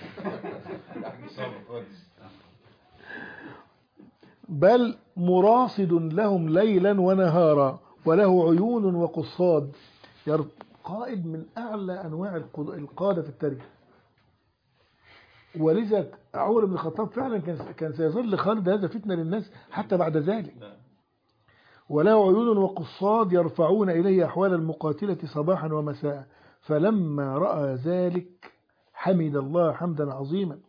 بل مراصد لهم ليلا ونهارا، وله عيون وقصاد. قائد من أعلى أنواع القادة في التاريخ. ولذا عمر بن الخطاب فعلا كان سيظل خالد هذا فتنة للناس حتى بعد ذلك. وله عيون وقصاد يرفعون إليه أحوال المقاتلة صباحا ومساء، فلما رأى ذلك حمد الله حمدا عظيما،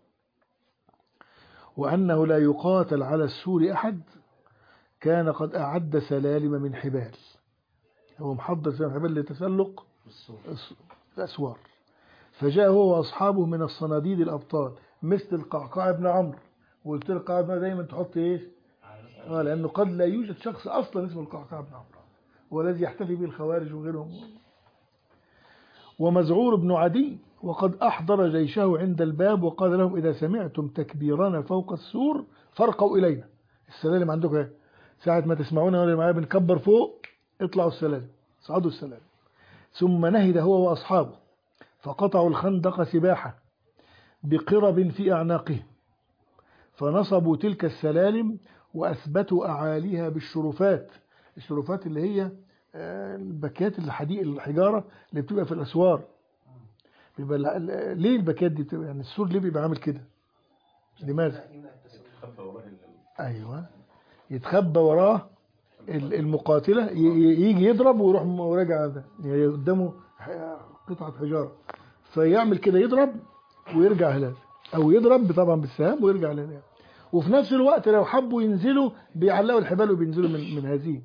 وأنه لا يقاتل على السور أحد، كان قد أعد سلالم من حبال. هو محضر سلالم حبال لتسلق الأسوار، فجاء هو وأصحابه من الصناديد الأبطال مثل القعقاع بن عمرو. وقلت القعقاع بن دايما تحط إيش؟ آه لأنه قد لا يوجد شخص أصلا اسمه القعقاع بن عمرو، والذي يحتفي به الخوارج وغيرهم. ومزعور بن عدي، وقد أحضر جيشه عند الباب وقال لهم إذا سمعتم تكبيرنا فوق السور فارقوا إلينا. السلالم عندكم ايه؟ ساعة ما تسمعونا ولا معايا بنكبر فوق اطلعوا السلالم، صعدوا السلالم. ثم نهد هو وأصحابه فقطعوا الخندق سباحة بقرب في أعناقهم، فنصبوا تلك السلالم وأثبتوا أعاليها بالشرفات. الشرفات اللي هي البكيات الحديد الحجارة اللي بتبقى في الأسوار. بيبقى ليه البكيات دي بتبقى يعني السور ليه بيبقى عامل كده؟ لماذا؟ أيوة، يتخبى وراه المقاتلة، يجي يضرب ويروح راجع هذا يعني قدامه قطعة حجارة، فيعمل كده يضرب ويرجع هلال، أو يضرب طبعا بالسهام ويرجع هلال. وفي نفس الوقت لو حبوا ينزلوا بيعلقوا الحبال وبينزلوا من من هذه.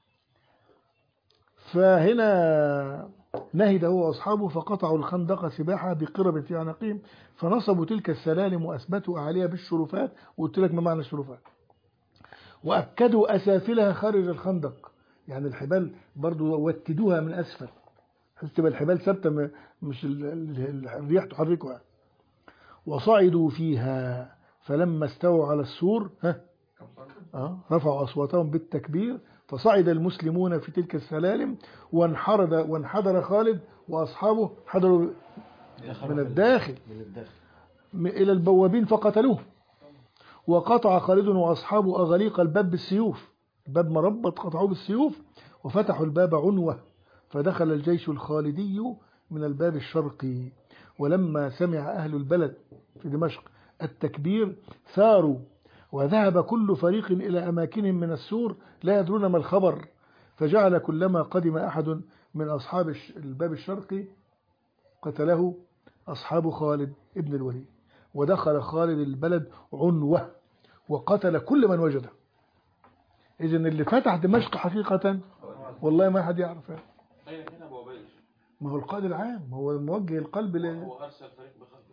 فهنا نهد هو وأصحابه فقطعوا الخندق سباحة بقرب في أعناقهم، فنصبوا تلك السلالم وأثبتوا أعليها بالشرفات. وقلت لك ما معنى الشرفات؟ وأكدوا أسافلها خارج الخندق، يعني الحبال برضو وتدوها من أسفل حتى تبقى الحبال ثابتة مش الرياح تحركها. وصعدوا فيها فلما استووا على السور ها آه رفعوا أصواتهم بالتكبير، فصعد المسلمون في تلك السلالم وانحرد وانحدر خالد وأصحابه حضروا من الداخل إلى البوابين فقتلوه. وقطع خالد وأصحابه أغليق الباب بالسيوف، الباب مربط قطعوه بالسيوف، وفتحوا الباب عنوة، فدخل الجيش الخالدي من الباب الشرقي. ولما سمع أهل البلد في دمشق التكبير ثاروا، وذهب كل فريق إلى أماكنهم من السور لا يدرون ما الخبر، فجعل كلما قدم أحد من أصحاب الباب الشرقي قتله أصحاب خالد ابن الوليد. ودخل خالد البلد عنوة وقتل كل من وجده. إذن اللي فتح دمشق حقيقة والله ما حد يعرف. ما هو القائد العام، هو موجه القلب ل... هو أرسل فريق بخالد.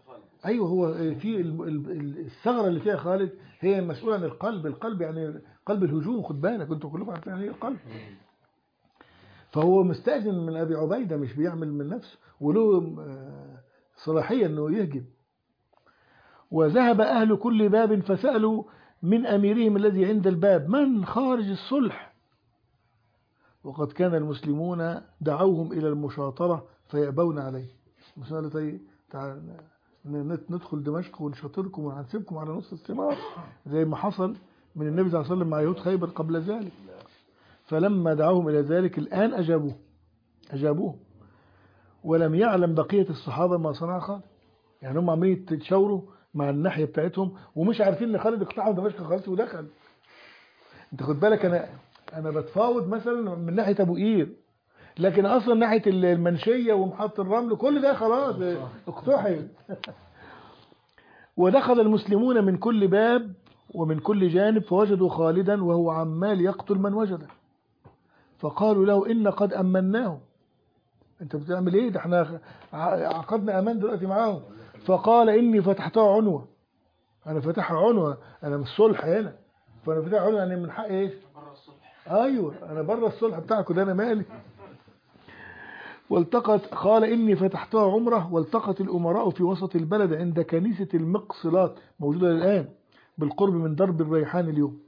ايوه هو في ال- ال- ال- الثغره اللي فيها خالد هي مسؤوله عن القلب. القلب يعني قلب الهجوم، خد بالك انتوا كلكم عارفين يعني ايه القلب. فهو مستأذن من ابي عبيده، مش بيعمل من نفسه، وله آه، صلاحيه انه يهجم. وذهب اهل كل باب فسالوا من اميرهم الذي عند الباب من خارج الصلح، وقد كان المسلمون دعوهم الى المشاطره فيأبون عليه. المسلمين قالوا طيب تعال ندخل دمشق ونشاطركم وهنسيبكم على نص الثمار، زي ما حصل من النبي صلى الله عليه وسلم مع يهود خيبر قبل ذلك. فلما دعوهم إلى ذلك الآن أجابوه أجابوه ولم يعلم بقية الصحابة ما صنع خالد. يعني هم عمالين يتشاوروا مع الناحية بتاعتهم ومش عارفين ان خالد اقتحم دمشق خالص ودخل. انت خد بالك، انا انا بتفاوض مثلا من ناحية ابو قير، لكن اصلا ناحية المنشية ومحطة الرمل كل ده خلاص اقتحم. ودخل المسلمون من كل باب ومن كل جانب فوجدوا خالدا وهو عمال يقتل من وجده، فقالوا له إن قد أمناه. انت بتعمل ايه؟ ده احنا عقدنا امان دلوقتي معاهم. فقال إني فتحتها عنوة، انا فتحها عنوة، انا مش صلح هنا، فانا فتحها عنوة يعني من حق ايش؟ ايوه انا بره الصلح بتاعكم ده، انا مالي. والتقت قال إني فتحتها عمرة. والتقت الأمراء في وسط البلد عند كنيسة المقصلات موجودة الآن بالقرب من درب الريحان اليوم.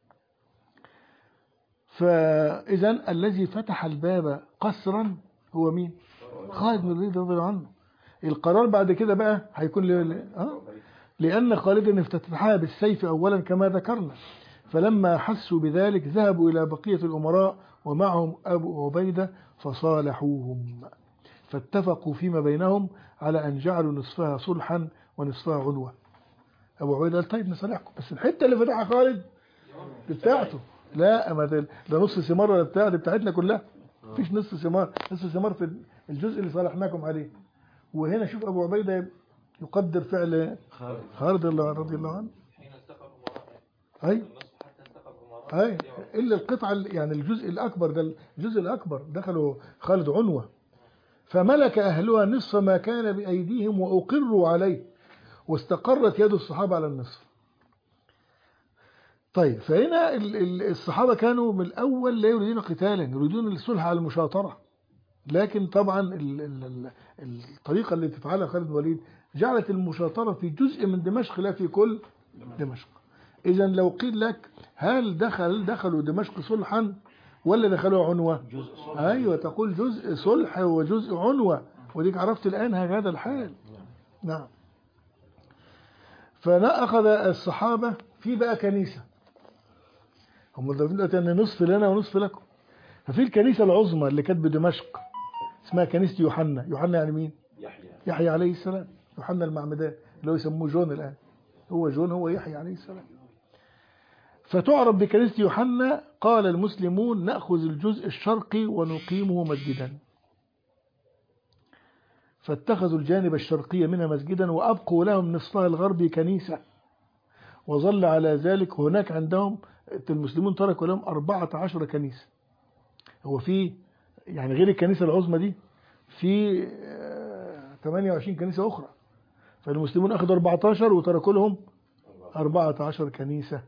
فإذا الذي فتح الباب قسرا هو مين؟ خالد بن الوليد رضي الله عنه. القرار بعد كده بقى هيكون ل... أه؟ لأن خالدا افتتحها بالسيف أولا كما ذكرنا. فلما حسوا بذلك ذهبوا إلى بقية الأمراء ومعهم أبو عبيدة فصالحوهم، فاتفقوا فيما بينهم على أن جعلوا نصفها صلحا ونصفها عنوة. أبو عبيدة قال طيب نصالحكم، بس الحتة اللي فتحها خالد بتاعته. لا ما ده نص ثمار ولا بتاع، دي بتاعتنا كلها، مفيش نص ثمار. نص ثمار في الجزء اللي صالحناكم عليه. وهنا شوف أبو عبيدة يقدر فعل خالد رضي الله عنه. أي أي إلا القطعة يعني الجزء الأكبر، ده الجزء الأكبر دخلوا خالد عنوة. فملك أهلها نصف ما كان بأيديهم وأقروا عليه، واستقرت يد الصحابة على النصف. طيب فهنا الصحابة كانوا من الأول لا يريدون قتالا، يريدون الصلح على المشاطرة. لكن طبعا الطريقة اللي تفعلها خالد بن الوليد جعلت المشاطرة في جزء من دمشق لا في كل دمشق. إذا لو قيل لك هل دخل دخلوا دمشق صلحا ولا دخلوا عنوة؟ أيوة تقول جزء صلح وجزء عنوة، وديك عرفت الآن هذا الحال. نعم. فأخذ الصحابة في بقى كنيسة، هم ضربين دلوقتي أن نصف لنا ونصف لكم. ففي الكنيسة العظمى اللي كانت بدمشق اسمها كنيسة يوحنا. يوحنا يعني مين؟ يحيى. يحيى عليه السلام. يوحنا المعمدان اللي هو يسموه جون الآن، هو جون هو يحيى عليه السلام. فتعرف بكنيسة يوحنا. قال المسلمون نأخذ الجزء الشرقي ونقيمه مسجدا، فاتخذوا الجانب الشرقي منها مسجدا وأبقوا لهم نصفها الغربي كنيسة، وظل على ذلك. هناك عندهم المسلمون تركوا لهم أربعة عشر كنيسة. هو في يعني غير الكنيسة العظمى دي في ثمانية وعشرين كنيسة أخرى، فالمسلمون أخذوا أربعة عشر وتركوا لهم أربعة عشر كنيسة.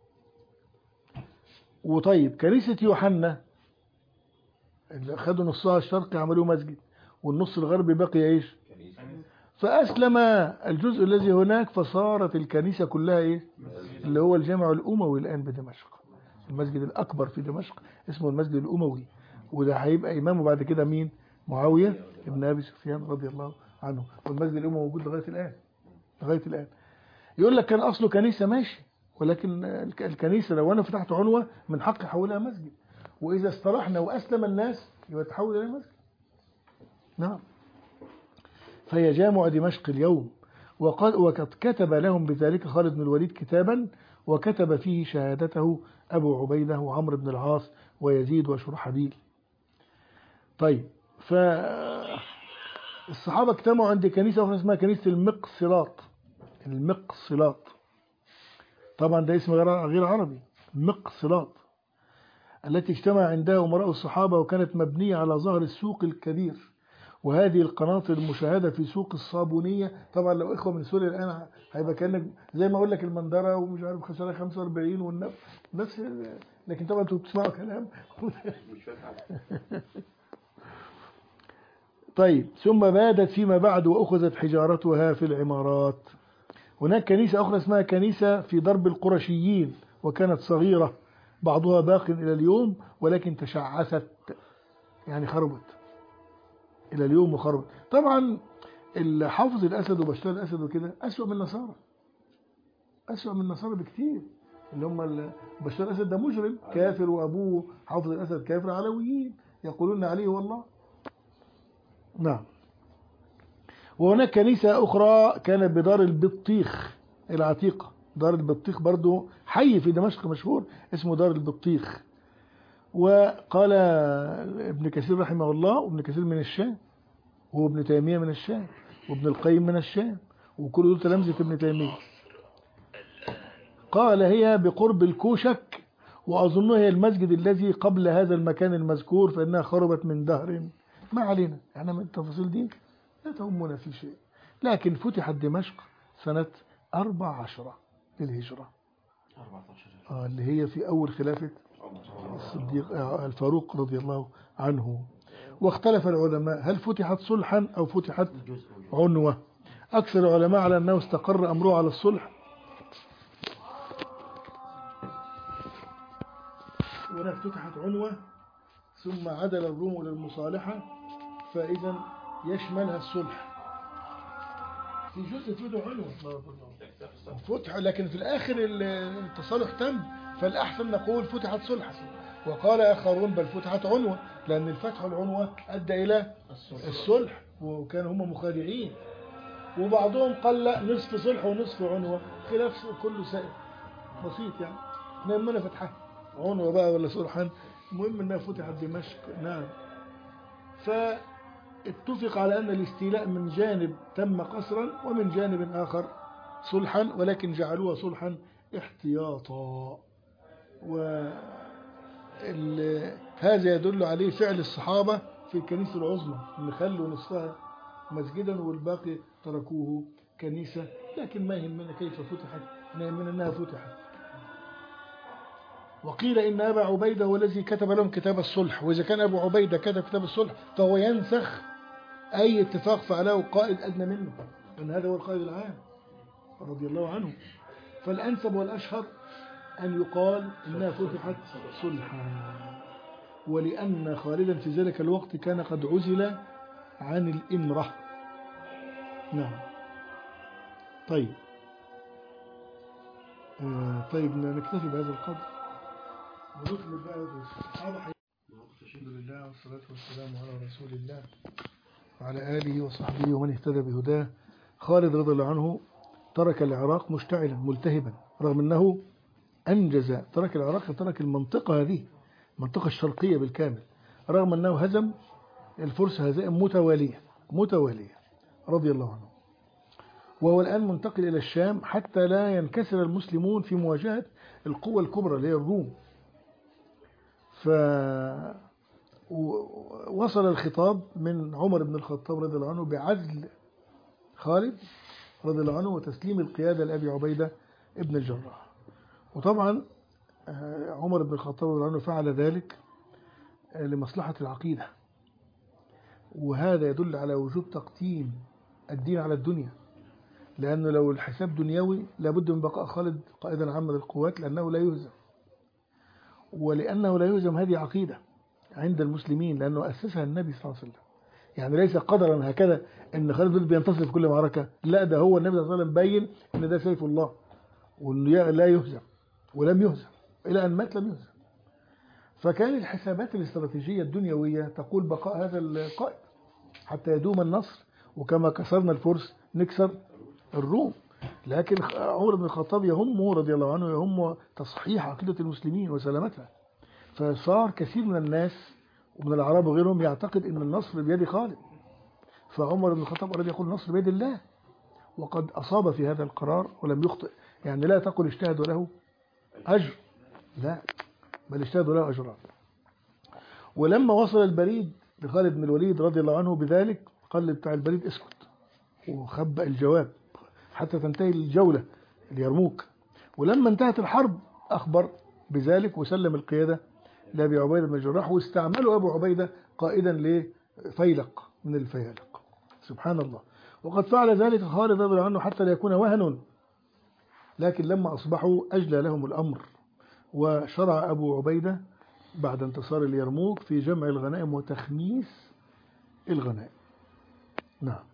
وطيب كنيسة يوحنا اللي أخذوا نصها الشرقي عملوه مسجد، والنص الغربي بقي إيش؟ فأسلم الجزء الذي هناك، فصارت الكنيسة كلها إيه؟ اللي هو الجامع الأموي الآن بدمشق، المسجد الأكبر في دمشق اسمه المسجد الأموي. وده هيبقى إمامه بعد كده مين؟ معاوية ابن أبي سفيان رضي الله عنه. والمسجد الأموي موجود لغاية الآن لغاية الآن. يقول لك كان أصله كنيسة ماشي، ولكن الكنيسة لو أنا فتحت عنوة من حق حولها مسجد، وإذا استراحنا وأسلم الناس يبقى تحول إلى مسجد. نعم. فهي جامع دمشق اليوم. وقد وقد كتب لهم بذلك خالد بن الوليد كتابا، وكتب فيه شهادته أبو عبيدة وعمرو بن العاص ويزيد وشرحبيل. طيب فالصحابة اجتمعوا عند كنيسة أخرى اسمها كنيسة المقصلات. المقصلات طبعا ده اسم غير عربي، المقصلات، التي اجتمع عندها أمراء الصحابة، وكانت مبنية على ظهر السوق الكبير، وهذه القناطر المشاهدة في سوق الصابونية. طبعا لو إخوة من سوريا الآن هيبقى كأنك زي ما أقول لك المندرة ومش عارف خسارة خمسة وأربعين والنفس نفس، لكن طبعا أنتوا بتسمعوا كلام. طيب ثم بادت فيما بعد وأخذت حجارتها في العمارات. هناك كنيسة أخرى اسمها كنيسة في درب القرشيين، وكانت صغيرة بعضها باق إلى اليوم ولكن تشعثت، يعني خربت إلى اليوم وخربت. طبعا حافظ الأسد وبشار الأسد وكده أسوأ من النصارى، أسوأ من النصارى بكتير. اللي هم بشار الأسد ده مجرم كافر، وأبوه حافظ الأسد كافر، علويين يقولون عليه والله. نعم. وهناك كنيسة أخرى كانت بدار البطيخ العتيقة. دار البطيخ برضو حي في دمشق مشهور اسمه دار البطيخ. وقال ابن كثير رحمه الله، وابن كثير من الشام، وابن تيمية من الشام، وابن القيم من الشام، وكل دول تلامذة ابن تيمية. قال هي بقرب الكوشك، وأظنها هي المسجد الذي قبل هذا المكان المذكور، فإنها خربت من دهر. ما علينا يعني من التفاصيل دي لا تهمنا في شيء. لكن فتحت دمشق سنة أربع عشرة للهجرة، آه اللي هي في أول خلافة الصديق الفاروق رضي الله عنه. واختلف العلماء هل فتحت صلحا أو فتحت عنوة. أكثر العلماء على أنه استقر أمره على الصلح، وهناك فتحت عنوة ثم عدل الروم إلى المصالحة، فإذا يشملها الصلح. في جزء فتح عنوة فتح، لكن في الآخر التصالح تم، فالأحسن نقول فتحت صلحا. وقال آخرون بل فتحت عنوة، لأن الفتح والعنوة أدى إلى الصلح، وكانوا هم مخادعين. وبعضهم قال لا نصف صلح ونصف عنوة، خلاف كله سائل بسيط يعني. نعمنا فتحها عنوة بقى ولا صلحا، المهم أنها فتحت دمشق. نعم. فاتفق على أن الاستيلاء من جانب تم قصرا ومن جانب آخر صلحا، ولكن جعلوها صلحا احتياطا. وهذا يدل عليه فعل الصحابة في الكنيسة العظمى، أن خلوا نصفها مسجدا والباقي تركوه كنيسة. لكن ما يهمنا كيف فتحت، ما يهمنا أنها فتحت. وقيل إن أبا عبيدة هو الذي كتب لهم كتاب الصلح، وإذا كان أبو عبيدة كتب كتاب الصلح فهو ينسخ أي اتفاق فعله قائد أدنى منه، لأن هذا هو القائد العام رضي الله عنه. فالأنسب والأشهر أن يقال إنها فتحت صلحا، ولأن خالدا في ذلك الوقت كان قد عزل عن الإمرة. نعم. طيب آه طيب نكتفي بهذا القدر ونكمل بقى الصحابة. الحمد لله والصلاة والسلام على رسول الله وعلى آله وصحبه ومن اهتدى بهداه. خالد رضي الله عنه ترك العراق مشتعلا ملتهبا، رغم أنه أنجز. ترك العراق، ترك المنطقة هذه المنطقة الشرقية بالكامل، رغم أنه هزم الفرس هزائم متوالية متوالية رضي الله عنه. وهو الآن منتقل إلى الشام حتى لا ينكسر المسلمون في مواجهة القوة الكبرى اللي هي الروم. فوصل الخطاب من عمر بن الخطاب رضي الله عنه بعزل خالد رضي الله عنه وتسليم القيادة لأبي عبيدة ابن الجراح. وطبعا عمر بن الخطاب رضي الله عنه فعل ذلك لمصلحة العقيدة، وهذا يدل على وجوب تقديم الدين على الدنيا، لأنه لو الحساب دنيوي لابد من بقاء خالد قائدا عاما للقوات، لأنه لا يهزم. ولأنه لا يهزم هذه عقيدة عند المسلمين، لأنه أسسها النبي صلى الله عليه وسلم. يعني ليس قدرا هكذا أن خالد بينتصر في كل معركة، لا، ده هو النبي صلى الله عليه وسلم بين أن ده سيف الله وأنه لا يهزم، ولم يهزم إلى أن مات لم يهزم. فكان الحسابات الاستراتيجية الدنيوية تقول بقاء هذا القائد حتى يدوم النصر، وكما كسرنا الفرس نكسر الروم. لكن عمر بن الخطاب يهمه رضي الله عنه يهمه تصحيح عقيدة المسلمين وسلامتها، فصار كثير من الناس ومن العرب وغيرهم يعتقد أن النصر بيد خالد. فعمر بن الخطاب أراد يقول النصر بيد الله، وقد أصاب في هذا القرار ولم يخطئ. يعني لا تقل اجتهد له أجر، لا، بل اجتهد له أجران. ولما وصل البريد لخالد بن الوليد رضي الله عنه بذلك قال بتاع البريد اسكت، وخبأ الجواب حتى تنتهي الجولة اليرموك. ولما انتهت الحرب أخبر بذلك وسلم القيادة لأبي عبيدة بن الجراح، واستعملوا أبو عبيدة قائدا لفيلق من الفيالق. سبحان الله. وقد فعل ذلك خالد رضي الله عنه حتى لا يكون وهن، لكن لما أصبحوا أجلى لهم الأمر، وشرع أبو عبيدة بعد انتصار اليرموك في جمع الغنائم وتخميس الغنائم. نعم.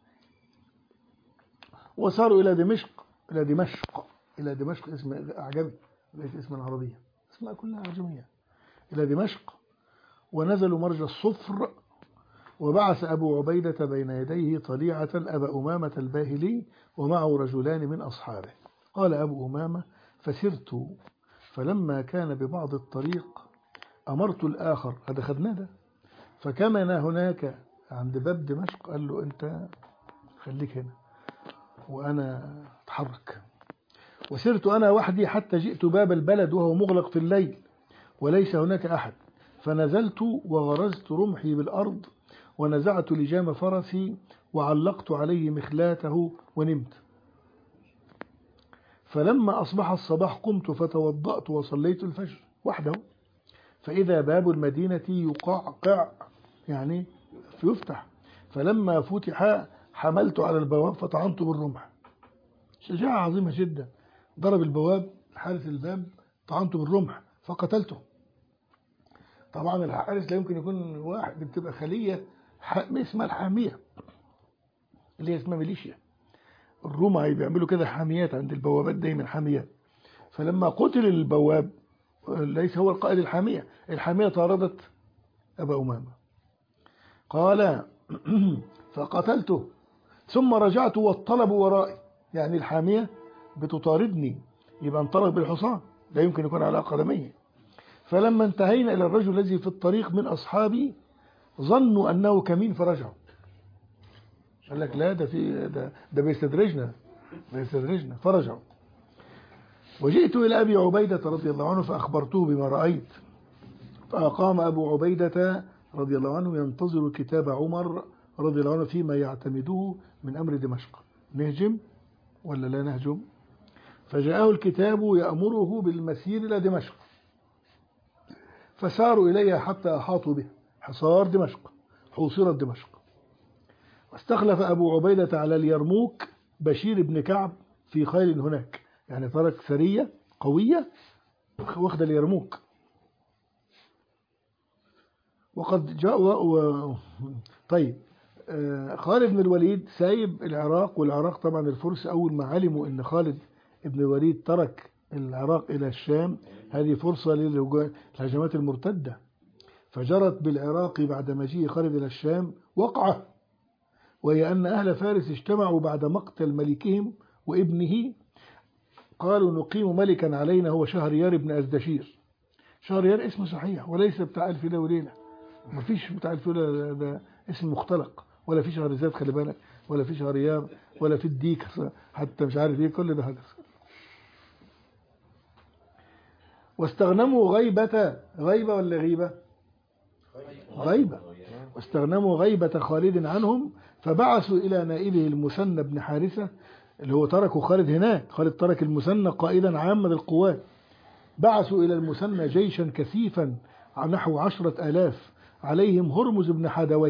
وصاروا إلى دمشق إلى دمشق إلى دمشق اسم أعجمي ليس اسما عربيا، اسمها كلها أعجمية. إلى دمشق ونزلوا مرج الصفر، وبعث أبو عبيدة بين يديه طليعة أبا أمامة الباهلي ومعه رجلان من أصحابه. قال أبو أمامة: فسرت، فلما كان ببعض الطريق أمرت الآخر، هذا خدناه ده، فكمن هناك عند باب دمشق، قال له: أنت خليك هنا وأنا أتحرك. وسرت أنا وحدي حتى جئت باب البلد وهو مغلق في الليل وليس هناك أحد، فنزلت وغرزت رمحي بالأرض ونزعت لجام فرسي وعلقت عليه مخلاته ونمت. فلما أصبح الصباح قمت فتوضأت وصليت الفجر وحده، فإذا باب المدينة يقعقع يعني يفتح، فلما فتح حملت على البواب فطعنت بالرمح. شجاعة عظيمة جدا. ضرب البواب حارس الباب، طعنته بالرمح فقتلته. طبعا الحارس لا يمكن يكون واحد، بتبقى خلية اسمها الحامية اللي هي اسمها ميليشيا. الروم بيعملوا كده حاميات عند البوابات، دايما حاميات. فلما قتل البواب ليس هو القائد الحامية، الحامية طاردت أبا أمامة. قال: فقتلته ثم رجعت والطلب ورائي، يعني الحامية بتطاردني، يبقى انطلق بالحصان، لا يمكن يكون على قدميه. فلما انتهينا إلى الرجل الذي في الطريق من أصحابي ظنوا أنه كمين فرجعوا. قال لك: لا، ده في ده, ده بيستدرجنا بيستدرجنا فرجعوا. وجئت إلى أبي عبيدة رضي الله عنه فأخبرته بما رأيت، فأقام أبو عبيدة رضي الله عنه ينتظر كتاب عمر رضي الله عنه فيما يعتمده من أمر دمشق، نهجم ولا لا نهجم؟ فجاءه الكتاب يأمره بالمسير إلى دمشق، فساروا إليها حتى أحاطوا به، حصار دمشق، حوصرت دمشق. واستخلف أبو عبيدة على اليرموك بشير بن كعب في خيل هناك، يعني ترك سرية قوية واخد اليرموك. وقد جاء و... طيب خالد بن الوليد سايب العراق، والعراق طبعا الفرس أول ما علموا أن خالد بن الوليد ترك العراق إلى الشام، هذه فرصة للهجمات المرتدة، فجرت بالعراق بعد مجيء خالد إلى الشام وقعة، وهي أن أهل فارس اجتمعوا بعد مقتل ملكهم وابنه، قالوا: نقيم ملكا علينا هو شهريار بن أزدشير. شهريار اسم صحيح وليس بتاع ألف ليلة وليلة، ما فيش بتاع ألف ليلة، ده اسم مختلق، ولا في شهرزاد خلي بالك، ولا في شهريار، ولا في الديك حتى مش عارف ايه، كل ده هجس. واستغنموا غيبة، غيبة ولا غيبة؟ غيبة. واستغنموا غيبة خالد عنهم، فبعثوا إلى نائبه المثنى بن حارثة اللي هو تركوا خالد هناك، خالد ترك المثنى قائدا عاما للقوات، بعثوا إلى المثنى جيشا كثيفا نحو عشرة آلاف عليهم هرمز بن حادوي.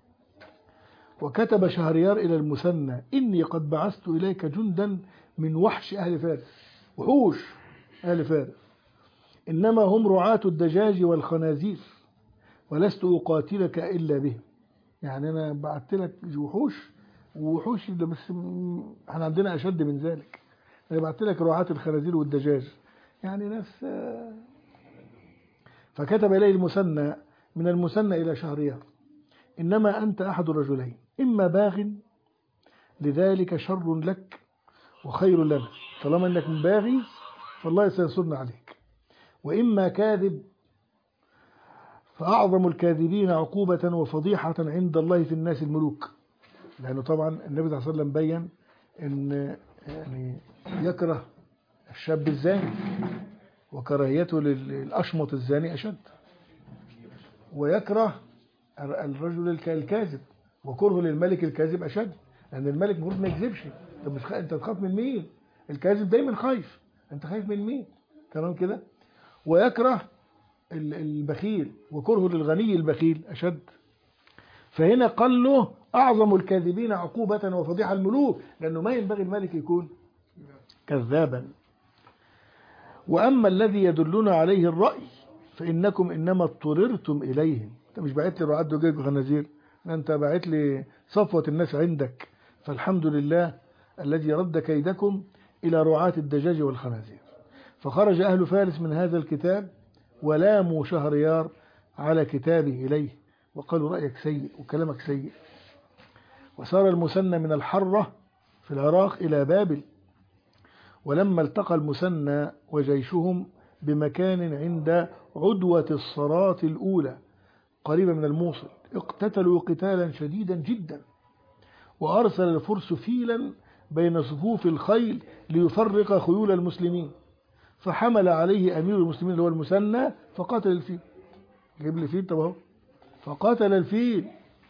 وكتب شهريار إلى المثنى: إني قد بعثت إليك جندا من وحش أهل فارس، وحوش أهل فارس، إنما هم رعاة الدجاج والخنازير، ولست أقاتلك إلا به. يعني أنا بعت لك وحوش، ووحوش ده بس احنا عندنا أشد من ذلك، أنا بعت لك رعاة الخنازير والدجاج، يعني ناس. فكتب إليه المثنى من المثنى إلى شهريار: إنما أنت أحد الرجلين، إما باغ لذلك شر لك وخير لنا، طالما أنك باغي فالله سينصرنا عليك، وإما كاذب فأعظم الكاذبين عقوبة وفضيحة عند الله في الناس الملوك. لأنه طبعا النبي صلى الله عليه وسلم بيّن أن يعني يكره الشاب الزاني، وكراهيته للأشمط الزاني أشد، ويكره الرجل الكاذب، وكره للملك الكاذب أشد، لأن الملك المفروض ما يكذبش. أنت مش خ... أنت تخاف من مين؟ الكاذب دايما خايف، أنت خايف من مين؟ تمام كده. ويكره البخيل، وكره للغني البخيل أشد. فهنا قال له أعظم الكاذبين عقوبة وفضيحة الملوك، لأنه ما ينبغي الملك يكون كذابا. وأما الذي يدلنا عليه الرأي فإنكم إنما اضطررتم إليهم. أنت مش بعت لي رعاة دجاج وخنازير، أنت بعت لي صفوة الناس عندك. فالحمد لله الذي رد كيدكم إلى رعاة الدجاج والخنازير. فخرج أهل فارس من هذا الكتاب ولاموا شهريار على كتابه إليه، وقالوا رأيك سيء وكلامك سيء. وسار المثنى من الحرة في العراق إلى بابل، ولما التقى المثنى وجيشهم بمكان عند عدوة الصراط الأولى قريبة من الموصل اقتتلوا قتالا شديدا جدا، وأرسل الفرس فيلا بين صفوف الخيل ليفرق خيول المسلمين، فحمل عليه أمير المسلمين اللي هو المثنى فقتل الفيل. جيب لي فيل، طب اهو، فقتل الفيل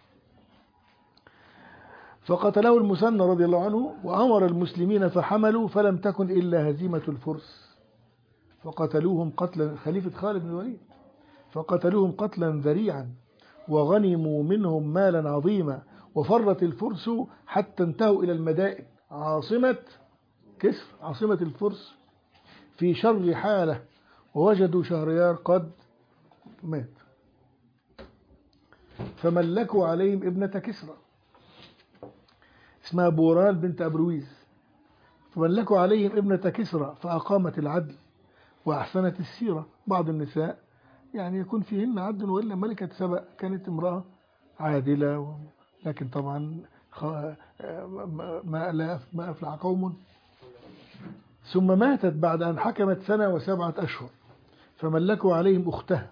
فقتله المثنى رضي الله عنه، وأمر المسلمين فحملوا، فلم تكن إلا هزيمة الفرس فقتلوهم قتلا، خليفة خالد بن الوليد، فقتلوهم قتلا ذريعا وغنموا منهم مالا عظيما، وفرت الفرس حتى انتهوا إلى المدائن عاصمة كسر عاصمة الفرس في شر حالة، ووجدوا شهريار قد مات، فملكوا عليهم ابنة كسرى اسمها بورال بنت أبرويز، فملكوا عليهم ابنة كسرى فأقامت العدل وأحسنت السيرة. بعض النساء يعني يكون فيهن عدل، وإلا ملكة سبأ كانت امرأة عادلة، لكن طبعا ما ما أفلح قوم. ثم ماتت بعد أن حكمت سنة وسبعة أشهر، فملكوا عليهم أختها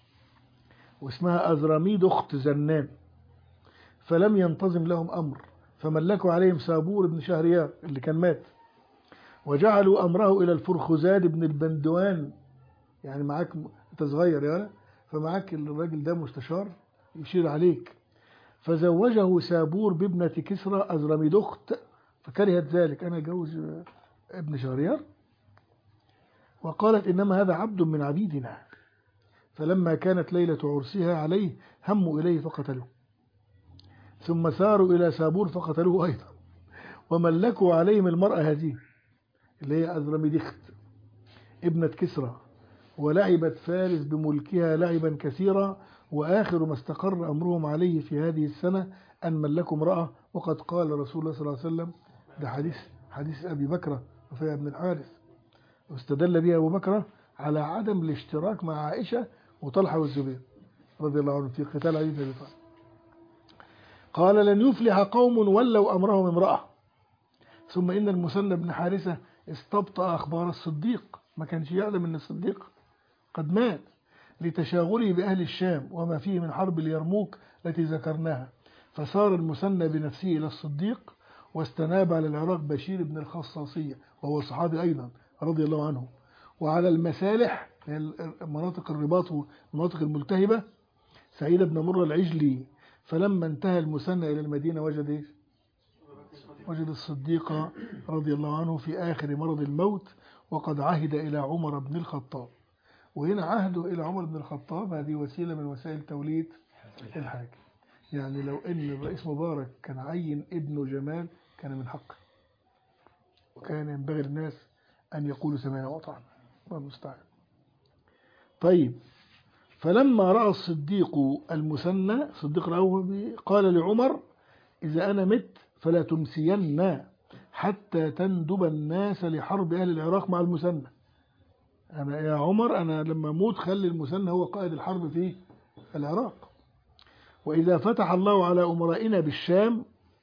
واسمها أزراميد أخت زنان، فلم ينتظم لهم أمر، فملكوا عليهم سابور بن شهريار اللي كان مات، وجعلوا أمره إلى الفرخزاد بن البندوان. يعني معاك أنت صغير يا، فمعاك الراجل ده مستشار يشير عليك. فزوجه سابور بابنة كسرى أزراميد أخت، فكرهت ذلك، أنا أجوز ابن شهريار، وقالت إنما هذا عبد من عبيدنا. فلما كانت ليلة عرسها عليه هموا إليه فقتلوه، ثم ساروا إلى سابور فقتلوه أيضا، وملكوا عليهم المرأة هذه اللي هي أزرميدخت ابنة كسرى، ولعبت فارس بملكها لعبا كثيرا، وآخر ما استقر أمرهم عليه في هذه السنة أن ملكوا امرأة. وقد قال رسول الله صلى الله عليه وسلم، ده حديث حديث أبي بكر رفيع بن الحارث، واستدل بها أبو بكر على عدم الاشتراك مع عائشة وطلحة والزبير رضي الله عنهم في قتال علي بن أبي طالب. قال لن يفلح قوم ولوا أمرهم امرأة. ثم إن المثنى بن حارثة استبطأ أخبار الصديق، ما كانش يعلم أن الصديق قد مات، لتشاغله بأهل الشام وما فيه من حرب اليرموك التي ذكرناها، فصار المثنى بنفسه إلى الصديق، واستناب على العراق بشير بن الخصاصية وهو صحابي أيضا رضي الله عنه، وعلى المسالح مناطق الرباط والمناطق الملتهبة سعيد بن مرة العجلي. فلما انتهى المثنى إلى المدينة وجد إيه؟ وجد الصديق رضي الله عنه في آخر مرض الموت، وقد عهد إلى عمر بن الخطاب. وهنا عهده إلى عمر بن الخطاب هذه وسيلة من وسائل توليد الحاكم. يعني لو أن الرئيس مبارك كان عين ابنه جمال كان من حقه، وكان ينبغي للناس أن يقولوا سمعنا وأطعنا، الله المستعان. طيب، فلما رأى الصديق المثنى الصديق رأوه قال لعمر إذا أنا مت فلا تمسين حتى تندب الناس لحرب أهل العراق مع المثنى. أنا يا عمر أنا لما أموت خلي المثنى هو قائد الحرب في العراق، وإذا فتح الله على أمرائنا بالشام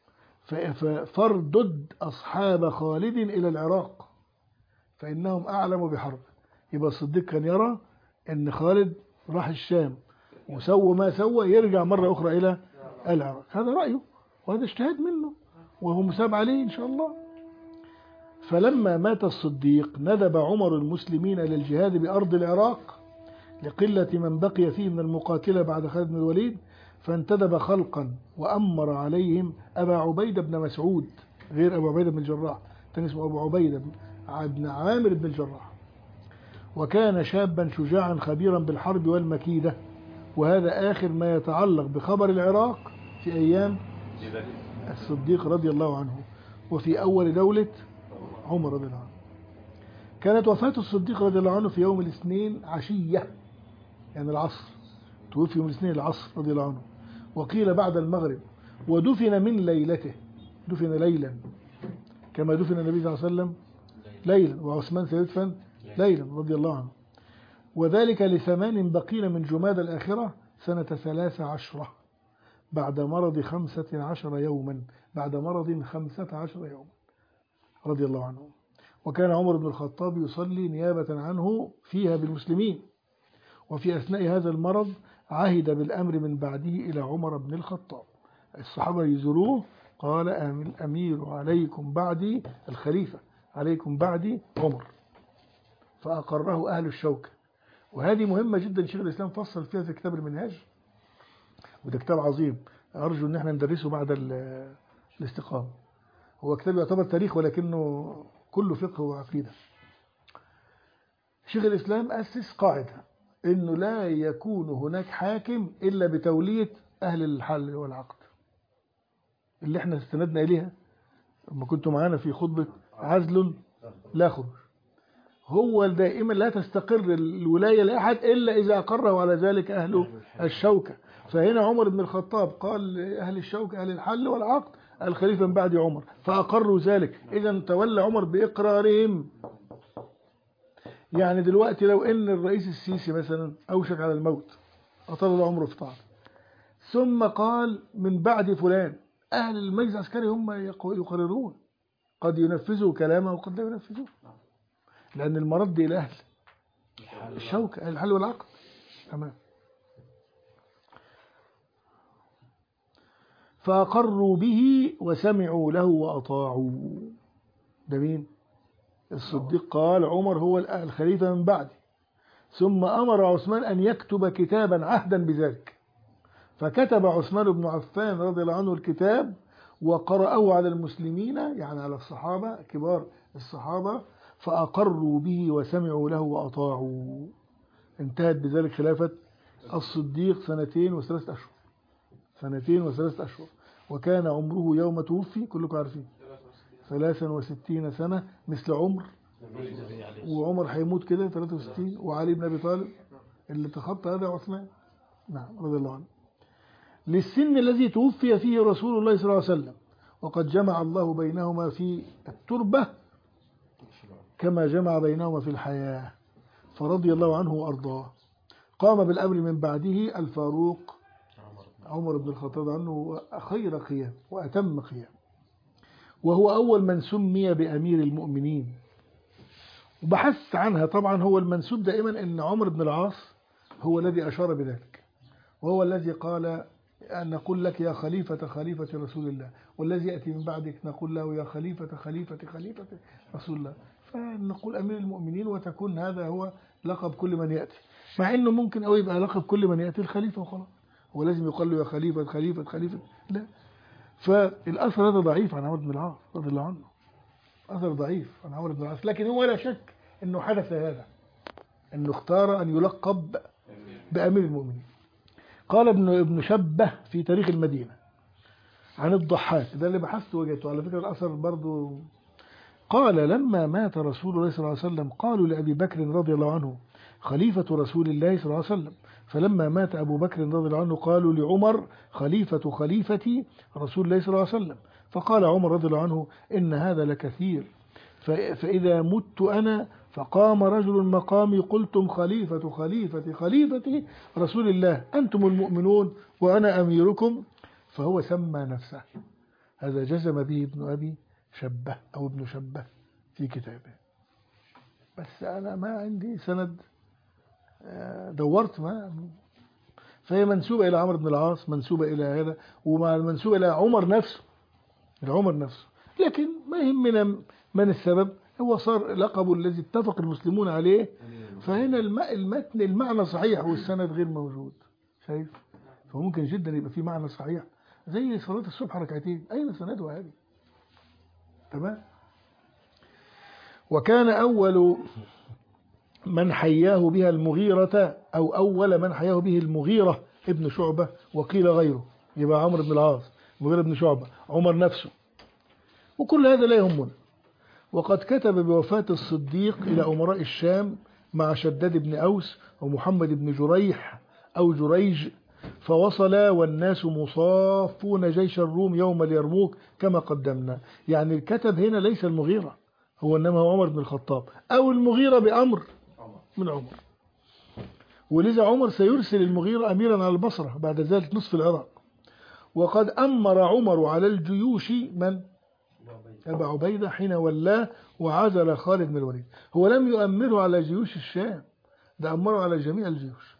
فاردد أصحاب خالد إلى العراق فإنهم أعلم بحرب. يبقى الصديق كان يرى أن خالد راح الشام وسوى ما سوى يرجع مرة أخرى إلى العراق، هذا رأيه وهذا اجتهاد منه وهو مساب عليه إن شاء الله. فلما مات الصديق ندب عمر المسلمين إلى الجهاد بأرض العراق لقلة من بقي فيه من المقاتلة بعد خالد بن الوليد، فانتدب خلقا وأمر عليهم أبا عبيدة بن مسعود، غير أبو عبيدة بن الجراح، كان اسمه أبو عبيدة بن عامر بن الجراح، وكان شابا شجاعا خبيرا بالحرب والمكيدة. وهذا آخر ما يتعلق بخبر العراق في أيام الصديق رضي الله عنه وفي أول دولة عمر رضي الله عنه. كانت وفاة الصديق رضي الله عنه في يوم الاثنين عشية، يعني العصر، توفي يوم الاثنين العصر رضي الله عنه، وقيل بعد المغرب، ودفن من ليلته، دفن ليلا كما دفن النبي صلى الله عليه وسلم ليلا، وعثمان سيدفن ليلا رضي الله عنه، وذلك لثمان بقين من جماد الآخرة سنة ثلاث عشرة بعد مرض خمسة عشر يوما، بعد مرض خمسة عشر يوما رضي الله عنه. وكان عمر بن الخطاب يصلي نيابة عنه فيها بالمسلمين، وفي أثناء هذا المرض عهد بالأمر من بعده إلى عمر بن الخطاب، الصحابة يزوروه، قال الأمير عليكم بعدي، الخليفة عليكم بعدي عمر، فأقره أهل الشوكة. وهذه مهمة جدا، شيخ الإسلام فصل فيها في كتاب المنهاج، وده كتاب عظيم أرجو أن احنا ندرسه بعد الاستقامة. هو كتاب يعتبر تاريخ ولكنه كله فقه وعقيدة. شيخ الإسلام أسس قاعدة إنه لا يكون هناك حاكم إلا بتولية أهل الحل والعقد، اللي احنا استندنا إليها لما كنتوا معانا في خطبة عزل لا خروج. هو دائما لا تستقر الولاية لأحد إلا إذا أقره على ذلك أهل الشوكة. فهنا عمر بن الخطاب قال أهل الشوكة أهل الحل والعقد الخليفة من بعد عمر، فأقروا ذلك، إذا تولى عمر بإقرارهم. يعني دلوقتي لو إن الرئيس السيسي مثلا أوشك على الموت، أطال عمره في طاعته، ثم قال من بعد فلان، أهل المجلس العسكري هم يقررون، قد ينفذوا كلامه وقد لا ينفذوه، لأن المرد إلى أهل الشوكة أهل الحل والعقد. تمام. فأقروا به وسمعوا له وأطاعوا. ده مين؟ الصديق قال عمر هو الخليفة من بعدي، ثم أمر عثمان أن يكتب كتابا عهدا بذلك، فكتب عثمان بن عفان رضي الله عنه الكتاب وقرأه على المسلمين، يعني على الصحابة كبار الصحابة، فأقروا به وسمعوا له وأطاعوا. انتهت بذلك خلافة الصديق سنتين وثلاثة أشهر، سنتين وثلاثة أشهر، وكان عمره يوم توفي كلكم عارفين ثلاثا وستين سنة، مثل عمر، وعمر هيموت كده ثلاثة وستين، وعلي بن أبي طالب اللي تخطى هذا عثمان، نعم رضي الله عنه، للسن الذي توفي فيه رسول الله صلى الله عليه وسلم، وقد جمع الله بينهما في التربة كما جمع بينهما في الحياة، فرضي الله عنه وأرضاه. قام بالأمر من بعده الفاروق عمر بن الخطاب عنه خير قيام وأتم قيام، وهو أول من سمي بأمير المؤمنين، وبحثت عنها طبعا. هو المنسوب دائما أن عمر بن العاص هو الذي أشار بذلك، وهو الذي قال أن نقول لك يا خليفة خليفة رسول الله، والذي يأتي من بعدك نقول له يا خليفة خليفة خليفة رسول الله، فنقول أمير المؤمنين، وتكون هذا هو لقب كل من يأتي، مع أنه ممكن أو يبقى لقب كل من يأتي الخليفة وخلاص، هو لازم يقال له يا خليفة خليفة خليفة، لا. فالأثر هذا ضعيف عن عمر بن العاص رضي الله عنه، أثر ضعيف عن عمر بن العاص، لكن هو لا شك أنه حدث هذا، أنه اختار أن يلقب بأمير المؤمنين. قال ابن ابن شبه في تاريخ المدينة عن الضحاك، ده اللي بحثته وجدته على فكرة الأثر برضو. قال لما مات رسول الله صلى الله عليه وسلم قالوا لأبي بكر رضي الله عنه خليفة رسول الله صلى الله عليه وسلم، فلما مات أبو بكر رضي الله عنه قالوا لعمر خليفة خليفة رسول الله صلى الله عليه وسلم، فقال عمر رضي الله عنه إن هذا لكثير، فإذا مت أنا فقام رجل مقامي قلتم خليفة خليفة خليفة رسول الله أنتم المؤمنون وأنا أميركم، فهو سمى نفسه. هذا جزم به ابن أبي شبه أو ابن شبه في كتابه، بس أنا ما عندي سند، دورت ما، فهي منسوبة إلى عمرو بن العاص، منسوبة إلى هذا، ومع المنسوبة إلى عمر نفسه، إلى عمر نفسه، لكن ما يهمنا من السبب، هو صار لقبه الذي اتفق المسلمون عليه. فهنا المتن المعنى صحيح والسند غير موجود، شايف؟ فممكن جدا يبقى في معنى صحيح زي صلاة الصبح ركعتين، أين سندها هذه؟ تمام. وكان أول من حياه بها المغيرة، أو أول من حياه به المغيرة ابن شعبة، وقيل غيره، يبقى عمرو بن العاص، المغيرة بن شعبة، عمر نفسه، وكل هذا لا يهمنا. وقد كتب بوفاة الصديق إلى أمراء الشام مع شداد بن أوس ومحمد بن جريح أو جريج، فوصلا والناس مصافون جيش الروم يوم اليرموك كما قدمنا. يعني الكتب هنا ليس المغيرة، هو إنما هو عمر بن الخطاب، أو المغيرة بأمر من عمر. ولذا عمر سيرسل المغيرة أميرا على البصرة بعد ذلك نصف العراق. وقد أمر عمر على الجيوش من؟ أبا عبيدة حين ولاه وعزل خالد بن الوليد. هو لم يؤمره على جيوش الشام، ده أمره على جميع الجيوش.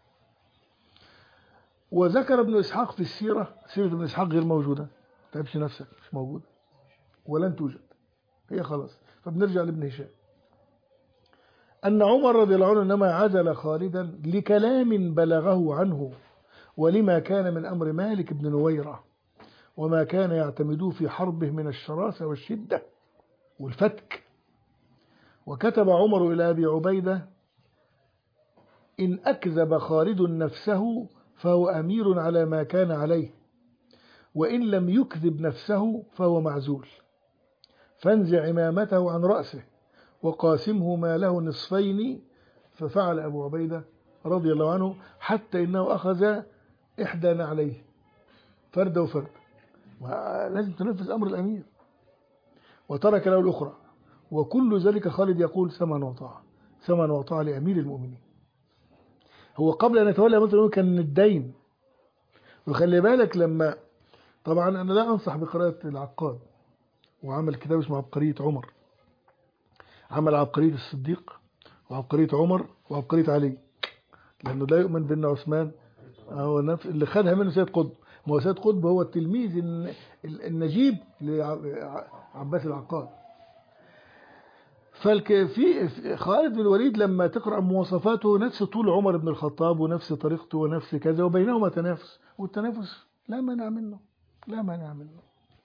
وذكر ابن إسحاق في السيرة، سيرة ابن إسحاق غير موجودة، ما تعبش نفسك، مش موجودة ولن توجد، هي خلاص. فبنرجع لابن هشام أن عمر رضي الله عنه إنما عزل خالدا لكلام بلغه عنه، ولما كان من أمر مالك بن نويرة، وما كان يعتمدوه في حربه من الشراسة والشدة والفتك. وكتب عمر إلى أبي عبيدة: إن أكذب خالد نفسه فهو أمير على ما كان عليه، وإن لم يكذب نفسه فهو معزول، فانزع عمامته عن رأسه وقاسمه ما له نصفين. ففعل أبو عبيدة رضي الله عنه، حتى إنه أخذ إحدى نعليه فرد وفرد، لازم تنفذ أمر الأمير، وترك له الأخرى. وكل ذلك خالد يقول سمعا وطاعة، سمعا وطاعة لأمير المؤمنين. هو قبل أن يتولى أمير المؤمنين كان الدين. وخلي بالك لما، طبعا أنا لا أنصح بقراءة العقاد، وعمل كتاب اسمه عبقرية عمر، عمل عبقرية الصديق وعبقرية عمر وعبقرية علي، لأنه لا يؤمن بأن عثمان هو نفس اللي خدها منه سيد قطب. ما هو سيد قطب هو التلميذ النجيب لعباس العقاد. ففي خالد بن الوليد لما تقرأ مواصفاته نفس طول عمر بن الخطاب ونفس طريقته ونفس كذا، وبينهما تنافس، والتنافس لا مانع منه، لا مانع منه.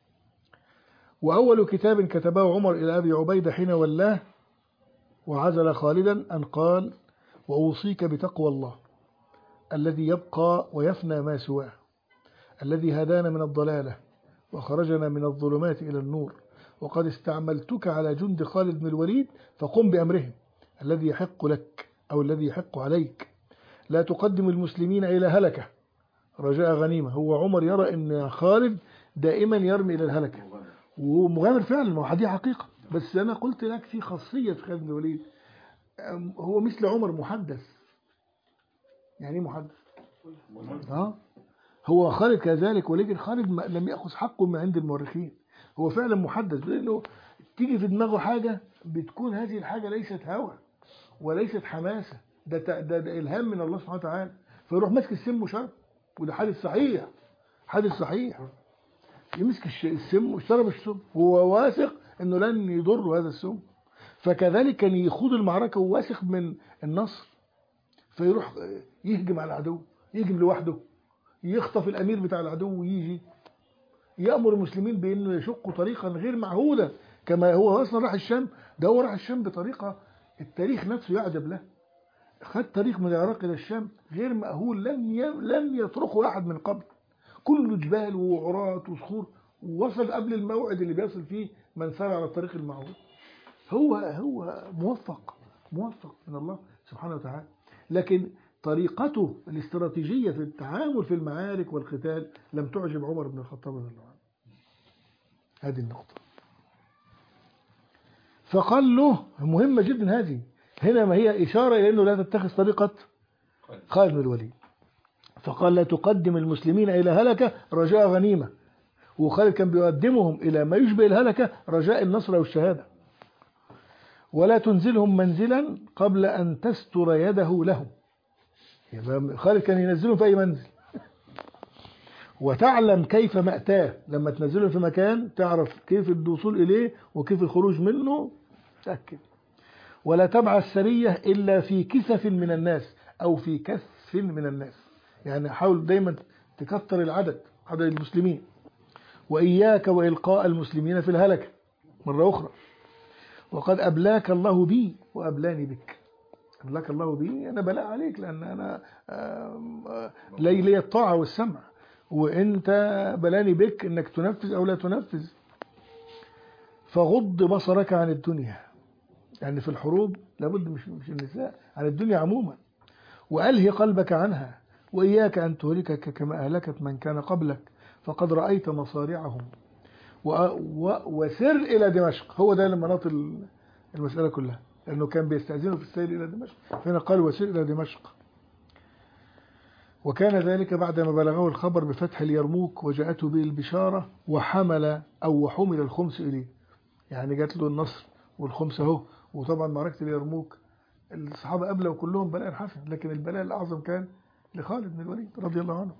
وأول كتاب كتبه عمر إلى أبي عبيدة حين ولاه وعزل خالدا أن قال: وأوصيك بتقوى الله الذي يبقى ويفنى ما سواه، الذي هدانا من الضلالة وخرجنا من الظلمات إلى النور، وقد استعملتك على جند خالد بن الوليد فقم بأمرهم الذي يحق لك أو الذي يحق عليك، لا تقدم المسلمين إلى هلكة رجاء غنيمة. هو عمر يرى أن خالد دائما يرمي إلى الهلكة، وهو مغامر فعلا، وهذه حقيقة. بس أنا قلت لك في خاصية في خالد بن الوليد، هو مثل عمر محدث. يعني ايه محدث؟ ها، هو خالد كذلك، ولكن خالد لم يأخذ حقه من عند المؤرخين، هو فعلا محدث، لأنه تيجي في دماغه حاجة بتكون هذه الحاجة ليست هوى وليست حماسة، ده, ده, ده إلهام من الله سبحانه وتعالى، فيروح ماسك السم وشرب. وده حادث صحيح، حادث صحيح، يمسك السم وشرب السم، هو واثق انه لن يضر هذا السم. فكذلك كان يخوض المعركة وواثق من النصر، فيروح يهجم على العدو، يهجم لوحده، يخطف الأمير بتاع العدو ويجي يأمر المسلمين بأنه يشقوا طريقا غير معهودة، كما هو أصلا راح الشام. ده هو راح الشام بطريقة التاريخ نفسه يعجب له، خد طريق من العراق إلى الشام غير مأهول، لم لم يطرقه أحد من قبل، كله جبال وعرات وصخور، ووصل قبل الموعد اللي بيصل فيه من سار على الطريق المعهود. هو هو موفق، موفق من الله سبحانه وتعالى. لكن طريقته الاستراتيجية في التعامل في المعارك والقتال لم تعجب عمر بن الخطاب رضي الله عنه. هذه النقطة. فقال له مهمة جدا هذه، هنا ما هي إشارة إلى أنه لا تتخذ طريقة خالد بن الوليد. فقال: لا تقدم المسلمين إلى هلكة رجاء غنيمة. وخالد كان بيقدمهم إلى ما يشبه الهلكة رجاء النصر والشهادة. ولا تنزلهم منزلا قبل أن تستر يده لهم. يعني خالد كان ينزلهم في أي منزل، وتعلم كيف مأتاه، لما تنزلهم في مكان تعرف كيف الوصول إليه وكيف الخروج منه، تأكد. ولا تبعث سرية إلا في كسف من الناس أو في كث من الناس، يعني حاول دايما تكتر العدد، عدد المسلمين. وإياك وإلقاء المسلمين في الهلكة مرة أخرى. وقد أبلاك الله بي وأبلاني بك. أبلاك الله بي، أنا بلاء عليك لأن أنا لي لي الطاعة والسمع، وأنت بلاني بك أنك تنفذ أو لا تنفذ. فغض بصرك عن الدنيا، يعني في الحروب لابد مش مش النساء، عن الدنيا عموما. وألهي قلبك عنها، وإياك أن تهلكك كما أهلكت من كان قبلك، فقد رأيت مصارعهم. و... و... وسر إلى دمشق. هو ده اللي مناط المسألة كلها، لأنه كان بيستأذنه في السير إلى دمشق، فهنا قال وسر إلى دمشق. وكان ذلك بعدما بلغه الخبر بفتح اليرموك وجاءته به البشارة، وحمل أو وحمل الخمس إليه، يعني جات له النصر والخمس اهو. وطبعا معركة اليرموك الصحابة قبله كلهم بلاء حسن، لكن البلاء الأعظم كان لخالد بن الوليد رضي الله عنه.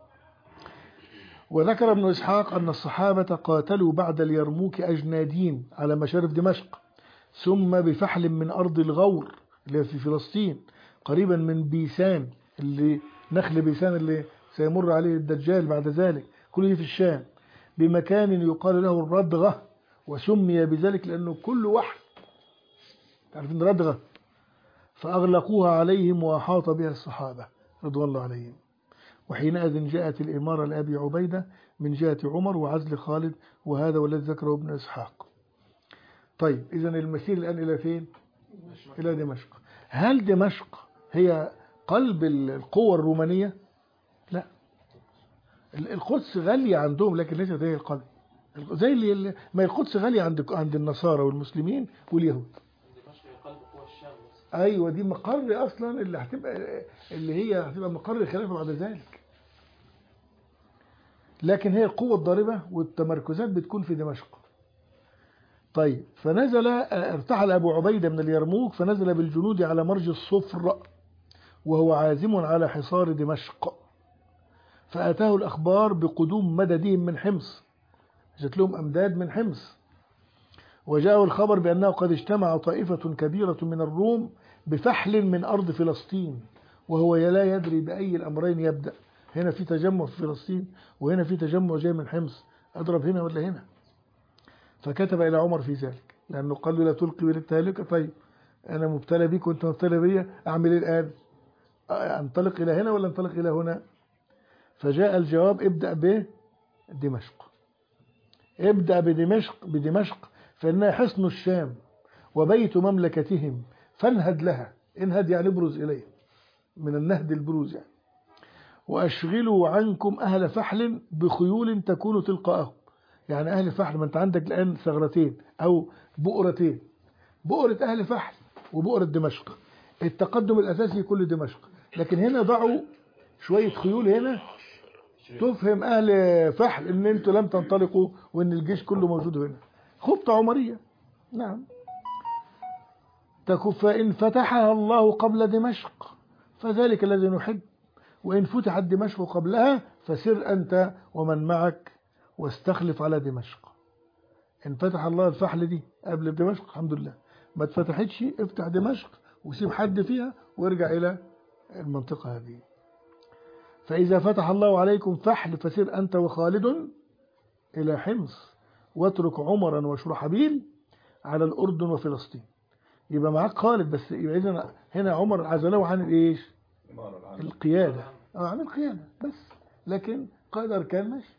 وذكر ابن إسحاق أن الصحابة قاتلوا بعد اليرموك أجنادين على مشارف دمشق، ثم بفحل من أرض الغور اللي في فلسطين قريبا من بيسان، اللي نخل بيسان اللي سيمر عليه الدجال بعد ذلك، كل في الشام، بمكان يقال له الردغة، وسمي بذلك لأنه كل وحل، تعرفين ردغة. فأغلقوها عليهم وأحاط بها الصحابة رضوان الله عليهم. وحينئذ جاءت الإمارة لأبي عبيدة من جهة عمر وعزل خالد، وهذا والذي ذكره ابن إسحاق. طيب إذا المسير الآن إلى فين؟ إلى دمشق. هل دمشق هي قلب القوة الرومانية؟ لا، القدس غالية عندهم لكن ليست هي القلب. زي اللي ما القدس غالية عند عند النصارى والمسلمين واليهود. ايوه دي مقر اصلا اللي هتبقى اللي هي هتبقى مقر الخلافه بعد ذلك، لكن هي القوه الضاربه والتمركزات بتكون في دمشق. طيب فنزل ارتحل ابو عبيده من اليرموك، فنزل بالجنود على مرج الصفر وهو عازم على حصار دمشق، فاتاه الاخبار بقدوم مددهم من حمص، جت لهم امداد من حمص. وجاءه الخبر بأنه قد اجتمع طائفة كبيرة من الروم بفحل من أرض فلسطين، وهو لا يدري بأي الأمرين يبدأ. هنا في تجمع في فلسطين، وهنا في تجمع جاي من حمص، أضرب هنا ولا هنا. فكتب إلى عمر في ذلك، لأنه قال له لا تلقي بالتهلكة. طيب أنا مبتلى بيك وأنت مبتلى بي، أعمل إيه الآن؟ أنطلق إلى هنا ولا أنطلق إلى هنا؟ فجاء الجواب ابدأ بدمشق. ابدأ بدمشق بدمشق فإنها حصن الشام وبيت مملكتهم، فانهد لها. انهد يعني ابرز إليه، من النهد البروز يعني. وأشغلوا عنكم أهل فحل بخيول تكون تلقاءهم، يعني أهل فحل، ما أنت عندك الآن ثغرتين أو بؤرتين، بؤرة أهل فحل وبؤرة دمشق. التقدم الأساسي كل دمشق، لكن هنا ضعوا شوية خيول هنا تفهم أهل فحل إن أنتوا لم تنطلقوا وإن الجيش كله موجود هنا. خطة عمرية. نعم. فإن فتحها الله قبل دمشق فذلك الذي نحب، وإن فتحت دمشق قبلها فسر أنت ومن معك واستخلف على دمشق. إن فتح الله الفحل دي قبل دمشق الحمد لله، ما اتفتحتش افتح دمشق وسيب حد فيها وارجع إلى المنطقة هذه. فإذا فتح الله عليكم فحل فسر أنت وخالد إلى حمص، واترك عمرا وشرحبيل على الأردن وفلسطين. يبقى معاك خالد بس، يبقى إذن هنا عمر عزله عن الإيش؟ القيادة. اه عن القيادة بس، لكن قائد أركان ماشي.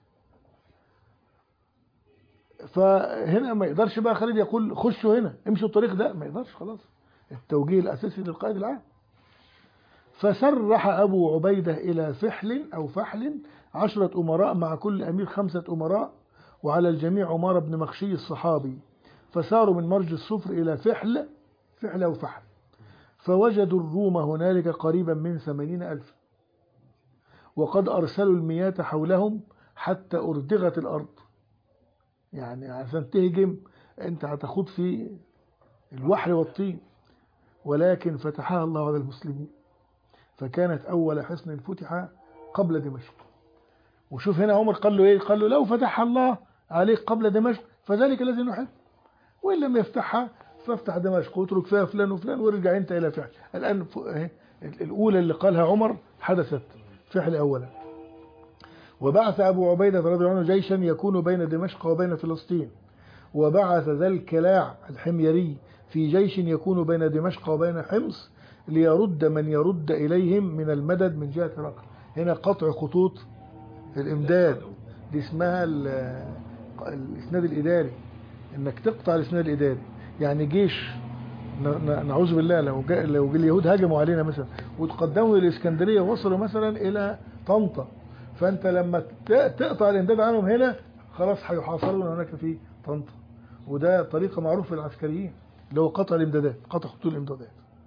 فهنا ما يقدرش بقى خالد يقول خشوا هنا امشوا الطريق ده، ما يقدرش، خلاص التوجيه الأساسي للقائد العام. فسرح أبو عبيدة إلى فحل أو فحل عشرة أمراء مع كل أمير خمسة أمراء، وعلى الجميع عمار بن مخشي الصحابي. فساروا من مرج الصفر إلى فحل فحل أو فحل، فوجدوا الروم هنالك قريبا من ثمانين ألف، وقد أرسلوا المياه حولهم حتى أردغت الأرض. يعني عشان تهجم أنت هتخوض في الوحل والطين، ولكن فتحها الله على المسلمين، فكانت أول حصن فتح قبل دمشق. وشوف هنا عمر قال له إيه؟ قال له لو فتحها الله عليك قبل دمشق فذلك الذي نحب، وإن لم يفتحها فافتح دمشق واترك فيها فلان وفلان وارجع أنت إلى فعل. الآن الأولى اللي قالها عمر حدثت، فعل أولا. وبعث أبو عبيدة رضي الله عنه جيشا يكون بين دمشق وبين فلسطين، وبعث ذا الكلاع الحميري في جيش يكون بين دمشق وبين حمص ليرد من يرد إليهم من المدد من جهة هرقل. هنا قطع خطوط الإمداد، دي اسمها الإسناد الإداري، إنك تقطع الإسناد الإداري. يعني جيش نعوذ بالله لو جاء لو اليهود هاجموا علينا مثلا وتقدموا للإسكندرية ووصلوا مثلا إلى طنطا، فأنت لما تقطع الإمداد عنهم هنا خلاص هيحاصرون هناك في طنطا. وده طريقة معروفة للعسكريين اللي هو قطع الإمدادات، قطع خطوط الإمدادات.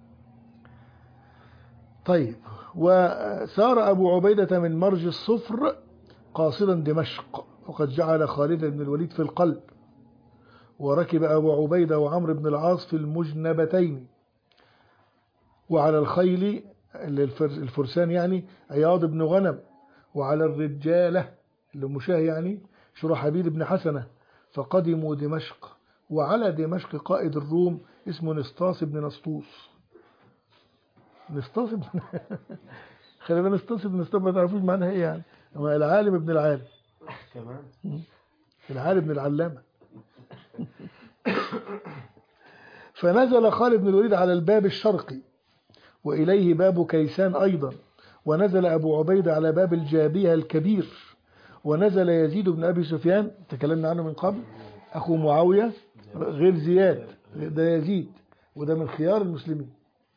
طيب، وسار أبو عبيدة من مرج الصفر قاصدا دمشق، وقد جعل خالد بن الوليد في القلب، وركب أبو عبيدة وعمرو بن العاص في المجنبتين، وعلى الخيل الفرسان يعني عياض بن غنم، وعلى الرجالة اللي مشاه يعني شرحبيل بن حسنة، فقدموا دمشق. وعلى دمشق قائد الروم اسمه نسطاس بن نسطوس. نسطاس بن خلي بالك نسطاس بن نسطوس ما تعرفوش معناها ايه يعني، هو العالم ابن العالم كمان، العالم ابن العلامة. فنزل خالد بن الوليد على الباب الشرقي، وإليه باب كيسان أيضا، ونزل أبو عبيدة على باب الجابية الكبير، ونزل يزيد بن أبي سفيان تكلمنا عنه من قبل، أخو معاوية غير زياد، ده يزيد وده من خيار المسلمين.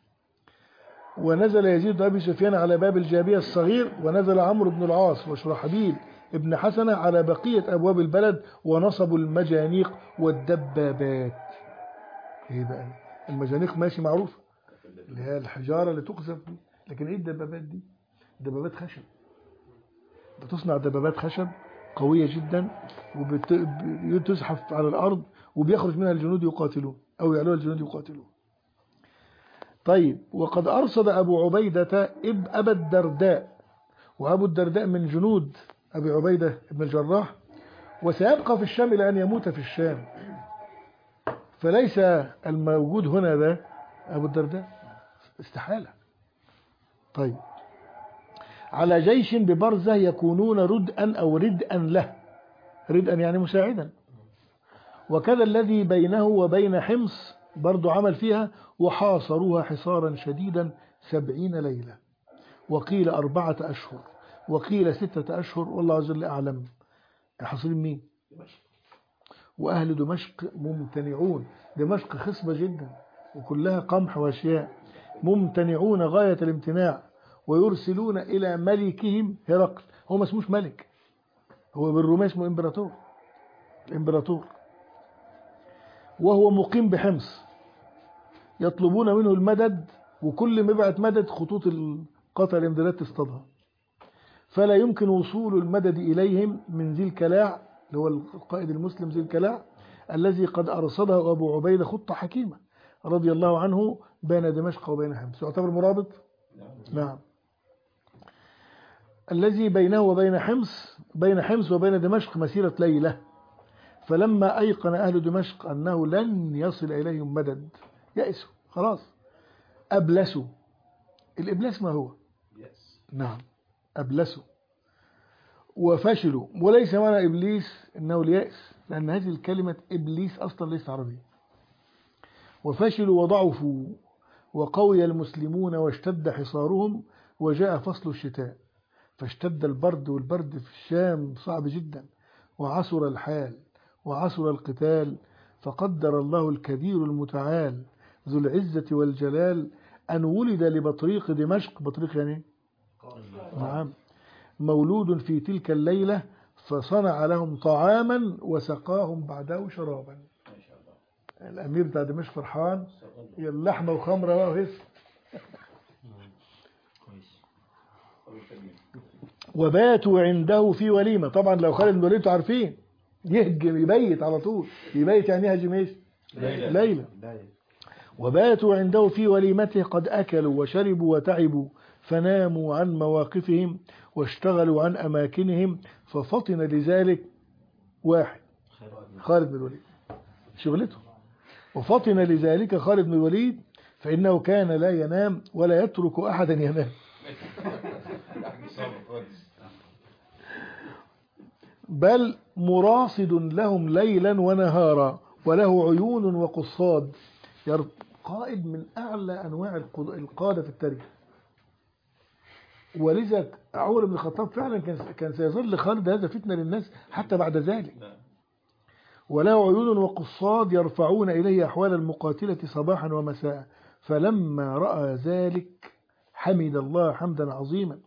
ونزل يزيد بن أبي سفيان على باب الجابية الصغير، ونزل عمرو بن العاص وشرحبيل ابن حسنة على بقية أبواب البلد، ونصبوا المجانيق والدبابات. ايه بقى المجانيق؟ ماشي معروفة اللي هي الحجارة اللي تقذف دي، لكن ايه الدبابات دي؟ دبابات خشب، بتصنع دبابات خشب قوية جدا وبتزحف على الأرض وبيخرج منها الجنود يقاتلون أو يعلوها الجنود يقاتلون. طيب، وقد أرصد أبو عبيدة أبا الدرداء، وأبو الدرداء من جنود أبي عبيدة بن الجراح، وسيبقى في الشام إلى أن يموت في الشام، فليس الموجود هنا ده أبو الدرداء، استحالة. طيب، على جيش ببرزة يكونون ردءا أو ردءا له، ردءا يعني مساعدا. وكذا الذي بينه وبين حمص برضو عمل فيها، وحاصروها حصارا شديدا سبعين ليلة، وقيل أربعة أشهر، وقيل ستة أشهر، والله عز وجل أعلم. حاصرين مين؟ وأهل دمشق ممتنعون. دمشق خصبة جدا وكلها قمح واشياء، ممتنعون غاية الامتناع، ويرسلون إلى ملكهم هرقل. هو ما اسموش ملك، هو بالرومي اسمه إمبراطور، الإمبراطور، وهو مقيم بحمص، يطلبون منه المدد، وكل ما يبعت مدد خطوط القطع الامدادات تصطادها، فلا يمكن وصول المدد إليهم من ذي الكلاع اللي هو القائد المسلم ذي الكلاع الذي قد أرصده أبو عبيدة خطة حكيمة رضي الله عنه بين دمشق وبين حمص. يعتبر مرابط؟ نعم. الذي بينه وبين حمص، بين حمص وبين دمشق مسيرة ليلة، فلما أيقن أهل دمشق أنه لن يصل إليهم مدد يأسوا خلاص، أبلسوا. الإبلاس ما هو؟ نعم، أبلسوا وفشلوا. وليس معنى إبليس إنه اليأس، لأن هذه الكلمة إبليس أصلا ليست عربية. وفشلوا وضعفوا، وقوي المسلمون واشتد حصارهم، وجاء فصل الشتاء فاشتد البرد، والبرد في الشام صعب جدا، وعسر الحال وعسر القتال، فقدر الله الكبير المتعال ذو العزة والجلال أن ولد لبطريق دمشق، بطريق يعني نعم، مولود في تلك الليلة، فصنع لهم طعاما وسقاهم بعده شرابا. الأمير بتاع دمشق فرحان، اللحمة وخمرة بقى وهس. وباتوا عنده في وليمة. طبعا لو خالد بن الوليد عارفين يهجم يبيت على طول، يبيت يعني يهجم ايش؟ ليلة. ليلة. وباتوا عنده في وليمته قد أكلوا وشربوا وتعبوا، فناموا عن مواقفهم واشتغلوا عن أماكنهم، ففطن لذلك واحد خالد بن الوليد شغلته، وفطن لذلك خالد بن الوليد، فإنه كان لا ينام ولا يترك أحدا ينام. بل مراصد لهم ليلا ونهارا وله عيون وقصاد. قائد من أعلى أنواع القادة في التاريخ. ولذا عمر بن الخطاب فعلا كان كان سيظل خالد هذا فتنة للناس حتى بعد ذلك. وله عيون وقصاد يرفعون إليه أحوال المقاتلة صباحا ومساء. فلما رأى ذلك حمد الله حمدا عظيما،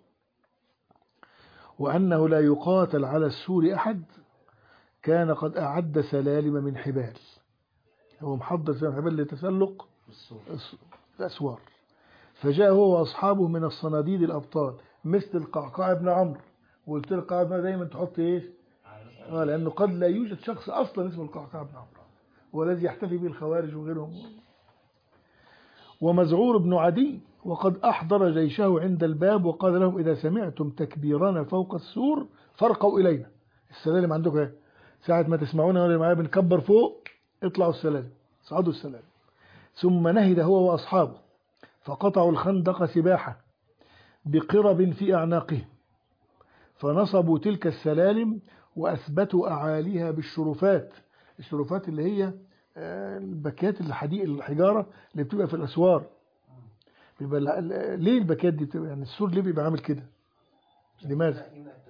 وأنه لا يقاتل على السور أحد، كان قد أعد سلالم من حبال. هو محضر سلالم حبال لتسلق الأسوار. فجاء هو وأصحابه من الصناديد الأبطال مثل القعقاع بن عمرو. وقلت له القعقاع بن دايما تحط إيش؟ آه لأنه قد لا يوجد شخص أصلا اسمه القعقاع بن عمرو، والذي يحتفي به الخوارج وغيرهم. ومزعور بن عدي وقد أحضر جيشه عند الباب وقال لهم إذا سمعتم تكبيرنا فوق السور فارقوا إلينا. السلالم عندكم ايه؟ ساعة ما تسمعونا ولا معايا بنكبر فوق اطلعوا السلالم، صعدوا السلالم. ثم نهد هو وأصحابه فقطعوا الخندق سباحة بقرب في أعناقهم، فنصبوا تلك السلالم وأثبتوا أعاليها بالشرفات. الشرفات اللي هي البكيات الحديد الحجارة اللي بتبقى في الأسوار. بيبقى ليه البكيات دي بتبقى يعني السور ليه بيبقى عامل كده؟ لماذا؟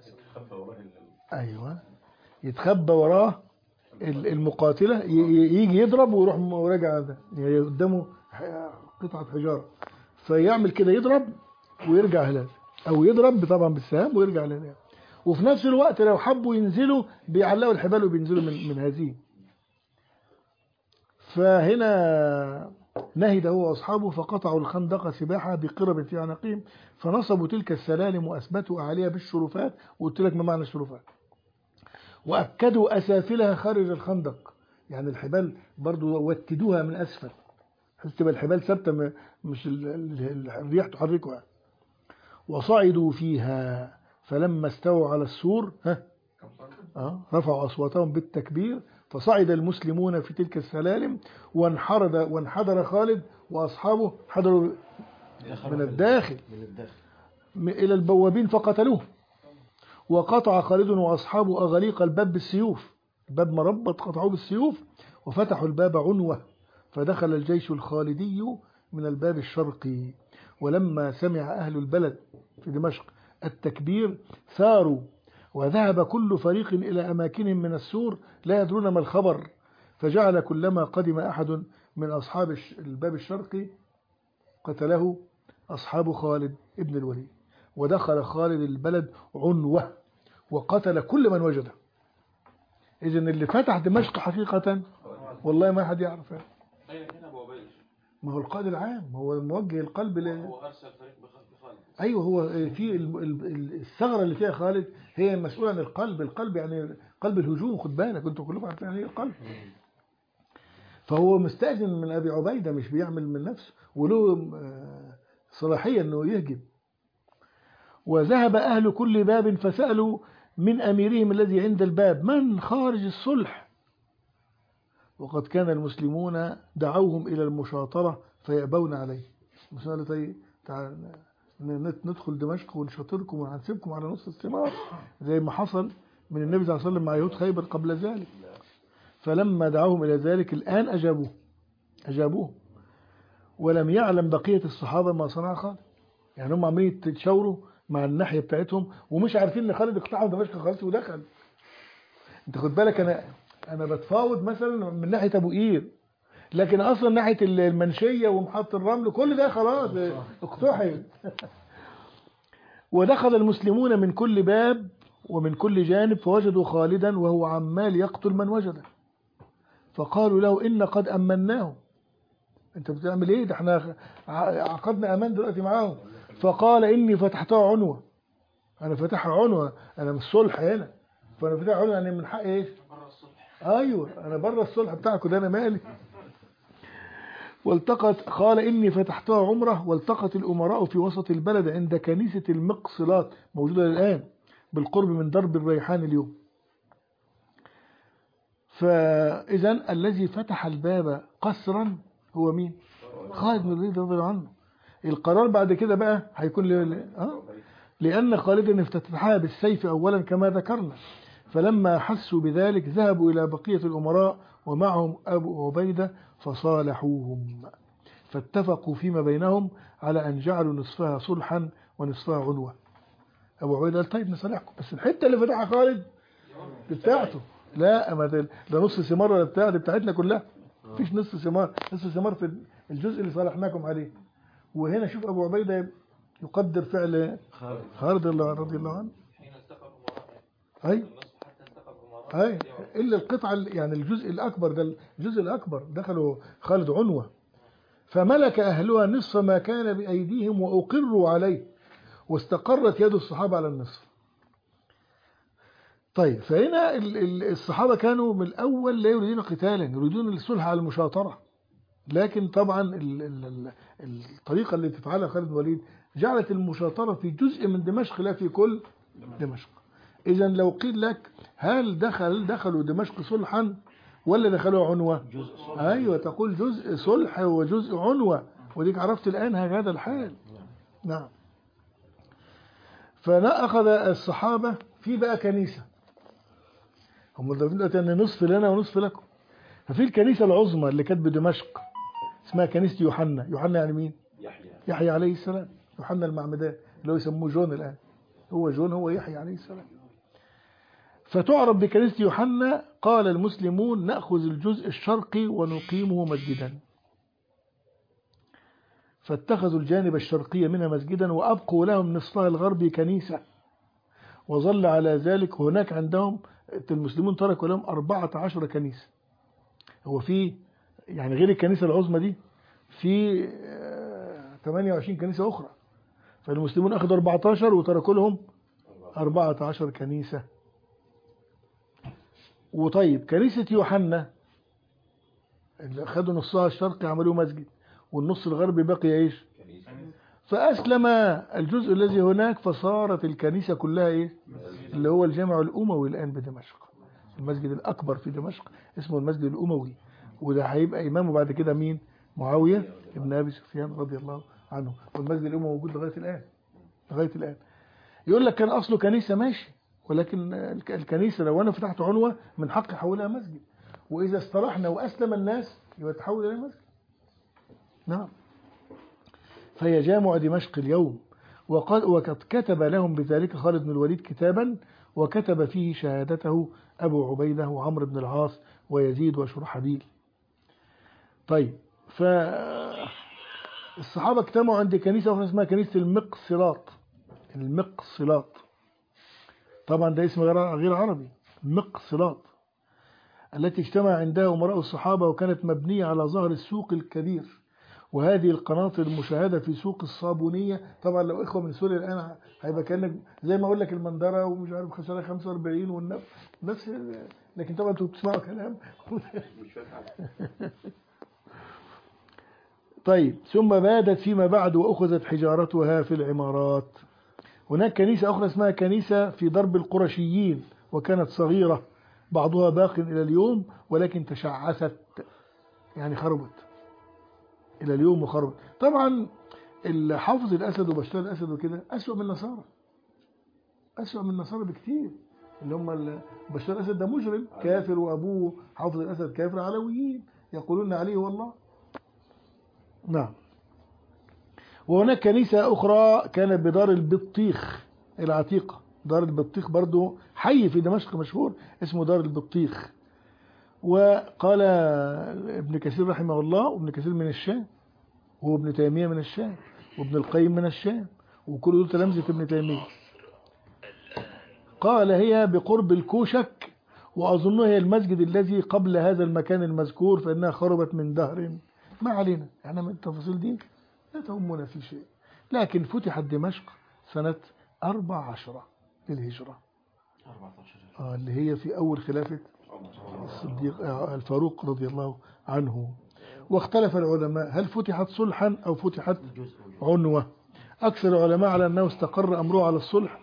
أيوة يتخبى وراه المقاتلة، يجي يضرب ويروح راجع ده يعني قدامه قطعة حجارة، فيعمل كده يضرب ويرجع هلال، أو يضرب طبعا بالسهام ويرجع هلال. وفي نفس الوقت لو حبوا ينزلوا بيعلقوا الحبال وبينزلوا من من هذه. فهنا نهد هو وأصحابه فقطعوا الخندق سباحة بقرب في أعناقهم، فنصبوا تلك السلالم وأثبتوا أعليها بالشرفات. وقلت لك ما معنى الشرفات. وأكدوا أسافلها خارج الخندق، يعني الحبال برضو وتدوها من أسفل حتى تبقى الحبال ثابتة مش الرياح تحركها. وصعدوا فيها فلما استووا على السور ها آه رفعوا أصواتهم بالتكبير، فصعد المسلمون في تلك السلالم وانحرد وانحدر خالد وأصحابه حضروا من الداخل إلى البوابين فقتلوه. وقطع خالد وأصحابه أغليق الباب بالسيوف، الباب مربط قطعوه بالسيوف وفتحوا الباب عنوة، فدخل الجيش الخالدي من الباب الشرقي. ولما سمع أهل البلد في دمشق التكبير ثاروا، وذهب كل فريق إلى أماكنهم من السور لا يدرون ما الخبر. فجعل كلما قدم أحد من أصحاب الباب الشرقي قتله أصحاب خالد ابن الوليد. ودخل خالد البلد عنوة وقتل كل من وجده. إذن اللي فتح دمشق حقيقة والله ما حد يعرف. ما هو القائد العام، هو الموجه القلب ل... هو أرسل فريق بخالد. أيوه هو في الثغرة اللي فيها خالد هي مسؤولة عن القلب. القلب يعني قلب الهجوم، خد بالك انتوا كلكم عارفين يعني ايه القلب. فهو مستأذن من أبي عبيدة، مش بيعمل من نفسه، وله صلاحية انه يهجم. وذهب أهل كل باب فسألوا من أميرهم الذي عند الباب من خارج الصلح، وقد كان المسلمون دعوهم إلى المشاطرة فيأبون عليه. قالوا طيب تعال ندخل دمشق ونشاطركم وهنسيبكم على نص الثمار زي ما حصل من النبي صلى الله عليه وسلم مع يهود خيبر قبل ذلك. فلما دعوهم إلى ذلك الآن أجابوه أجابوه ولم يعلم بقية الصحابة ما صنع خالد. يعني هم عمالين يتشاوروا مع الناحية بتاعتهم ومش عارفين ان خالد اقتحم دمشق خالص ودخل. انت خد بالك انا انا بتفاوض مثلا من ناحية ابو قير، لكن اصلا ناحية المنشية ومحطة الرمل كل ده خلاص اقتحم. ودخل المسلمون من كل باب ومن كل جانب فوجدوا خالدا وهو عمال يقتل من وجده، فقالوا له إن قد أمناه. انت بتعمل ايه؟ ده احنا عقدنا امان دلوقتي معاهم. فقال إني فتحتها عنوة، انا فتحها عنوة، انا مش صلح هنا، فانا فتحها عنوة يعني من حق ايش؟ بره الصلح. ايوه انا بره الصلح بتاعكم ده، انا مالي. والتقت قال إني فتحتها عمره. والتقت الأمراء في وسط البلد عند كنيسة المقصلات موجودة الآن بالقرب من درب الريحان اليوم. فإذا الذي فتح الباب قسرا هو مين؟ خالد بن الوليد رضي الله عنه. القرار بعد كده بقى هيكون ل... أه؟ لأن خالدا افتتحها بالسيف أولا كما ذكرنا، فلما حسوا بذلك ذهبوا إلى بقية الأمراء ومعهم أبو عبيدة فصالحوهم، فاتفقوا فيما بينهم على أن جعلوا نصفها صلحا ونصفها عنوة. أبو عبيدة قال طيب نصالحكم، بس الحتة اللي فتحها خالد بتاعته، لا ما ده نصف ثمار ولا بتاع، دي بتاعتنا كلها، مفيش نصف ثمار، نصف ثمار في الجزء اللي صالحناكم عليه. وهنا شوف أبو عبيدة يقدر فعل خالد رضي الله عنه. أي أي إلا القطعة يعني الجزء الأكبر، ده الجزء الأكبر دخلوا خالد عنوة. فملك أهلها نصف ما كان بأيديهم وأقروا عليه، واستقرت يد الصحابة على النصف. طيب فهنا الصحابة كانوا من الأول لا يريدون قتالا، يريدون الصلح على المشاطرة، لكن طبعا الطريقة اللي تفعلها خالد بن الوليد جعلت المشاطرة في جزء من دمشق لا في كل دمشق. إذا لو قيل لك هل دخل دخلوا دمشق صلحا ولا دخلوا عنوة؟ أيوة تقول جزء صلح وجزء عنوة، وديك عرفت الآن هذا الحال. نعم. فأخذ الصحابة في بقى كنيسة، هم ضربين دلوقتي أن نصف لنا ونصف لكم. ففي الكنيسة العظمى اللي كانت بدمشق اسمها كنيسة يوحنا. يوحنا يعني مين؟ يحيى. يحيى عليه السلام. يوحنا المعمدان اللي هو يسموه جون الآن، هو جون هو يحيى عليه السلام. فتعرف بكنيسة يوحنا. قال المسلمون نأخذ الجزء الشرقي ونقيمه مسجدا، فاتخذوا الجانب الشرقي منها مسجدا وأبقوا لهم نصفها الغربي كنيسة، وظل على ذلك. هناك عندهم المسلمون تركوا لهم أربعة عشر كنيسة. هو في يعني غير الكنيسة العظمى دي في ثمانية وعشرين كنيسة أخرى، فالمسلمون أخذوا أربعة عشر وتركوا لهم أربعة عشر كنيسة. وطيب كنيسة يوحنا اللي أخذوا نصها الشرقي عملوه مسجد، والنص الغربي بقي إيش؟ فأسلم الجزء الذي هناك، فصارت الكنيسة كلها إيه؟ اللي هو الجامع الأموي الآن بدمشق، المسجد الأكبر في دمشق اسمه المسجد الأموي، وده هيبقى إمامه بعد كده مين؟ معاوية ابن أبي سفيان رضي الله عنه. والمسجد الأموي موجود لغاية الآن لغاية الآن. يقول لك كان أصله كنيسة ماشي، ولكن الكنيسة لو أنا فتحت عنوة من حق حولها مسجد، وإذا استراحنا وأسلم الناس يبقى تحول إلى مسجد. نعم. فهي جامع دمشق اليوم. وقد وقد كتب لهم بذلك خالد بن الوليد كتابا، وكتب فيه شهادته أبو عبيدة وعمرو بن العاص ويزيد وشرحبيل. طيب فالصحابة اجتمعوا عند كنيسة أخرى اسمها كنيسة المقصلات. المقصلات طبعا ده اسم غير عربي، مقصلات، التي اجتمع عندها أمراء الصحابة، وكانت مبنية على ظهر السوق الكبير. وهذه القناطر المشاهدة في سوق الصابونية. طبعا لو إخوة من سوريا الآن هيبقى كأنك زي ما أقول لك المندرة ومش عارف خسارة خمسة وأربعين والنف بس، لكن طبعا انتوا بتسمعوا كلام. طيب ثم بادت فيما بعد وأخذت حجارتها في العمارات. هناك كنيسة أخرى اسمها كنيسة في درب القرشيين، وكانت صغيرة، بعضها باق إلى اليوم، ولكن تشعثت يعني خربت إلى اليوم وخربت. طبعا حافظ الأسد وبشار الأسد وكده أسوأ من النصارى، أسوأ من النصارى بكتير. اللي هم بشار الأسد ده مجرم كافر، وأبوه حافظ الأسد كافر، علويين يقولون عليه والله. نعم. وهناك كنيسة أخرى كانت بدار البطيخ العتيقة. دار البطيخ برضو حي في دمشق مشهور اسمه دار البطيخ. وقال ابن كثير رحمه الله، وابن كثير من الشام، وابن تيمية من الشام، وابن القيم من الشام، وكل دول تلامذة ابن تيمية. قال هي بقرب الكوشك، وأظنها هي المسجد الذي قبل هذا المكان المذكور، فإنها خربت من دهر. ما علينا يعني من التفاصيل دي لا تهمنا في شيء. لكن فتحت دمشق سنة أربع عشرة للهجرة، آه اللي هي في أول خلافة الصديق الفاروق رضي الله عنه. واختلف العلماء هل فتحت صلحا أو فتحت عنوة. أكثر العلماء على أنه استقر أمره على الصلح،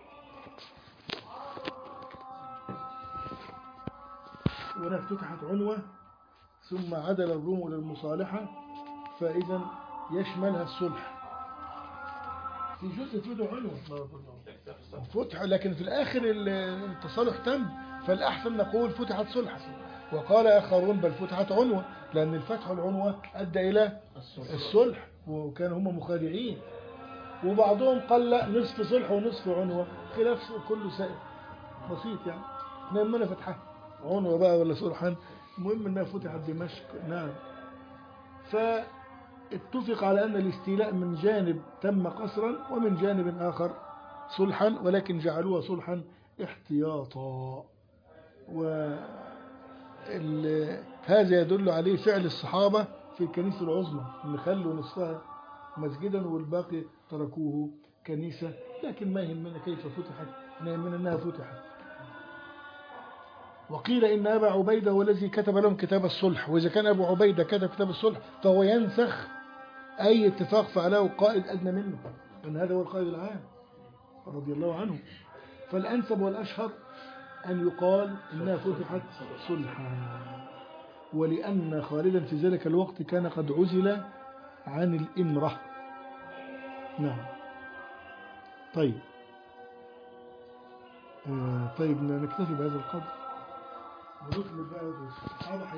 وهناك فتحت عنوة ثم عدل الروم إلى المصالحة، فإذا يشملها الصلح. في جزء فتح عنوة فتح، لكن في الآخر التصالح تم، فالأحسن نقول فتحت صلحا. وقال آخرون بل فتحت عنوة، لأن الفتح العنوة أدى إلى الصلح وكان هم مخادعين. وبعضهم قال لا، نصف صلح ونصف عنوة، خلاف كله سائل بسيط يعني. نعمنا فتحها عنوة بقى ولا صلحا، المهم أنها فتحت دمشق. نعم. فاتفق على أن الاستيلاء من جانب تم قصرا ومن جانب آخر صلحا، ولكن جعلوها صلحا احتياطا. وهذا يدل عليه فعل الصحابة في الكنيسة العظمى، ان خلوا نصفها مسجدا والباقي تركوه كنيسة. لكن ما يهمنا كيف فتحت، ما يهمنا أنها فتحت. وقيل إن أبا عبيدة هو الذي كتب لهم كتاب الصلح، وإذا كان أبو عبيدة كتب كتاب الصلح فهو ينسخ أي اتفاق فعله قائد أدنى منه، أن هذا هو القائد العام رضي الله عنه. فالأنسب والأشهر أن يقال إنها فتحت صلحا، ولأن خالدا في ذلك الوقت كان قد عزل عن الإمرة. نعم. طيب آه طيب نكتفي بهذا القدر ونكمل بقى الصحابة.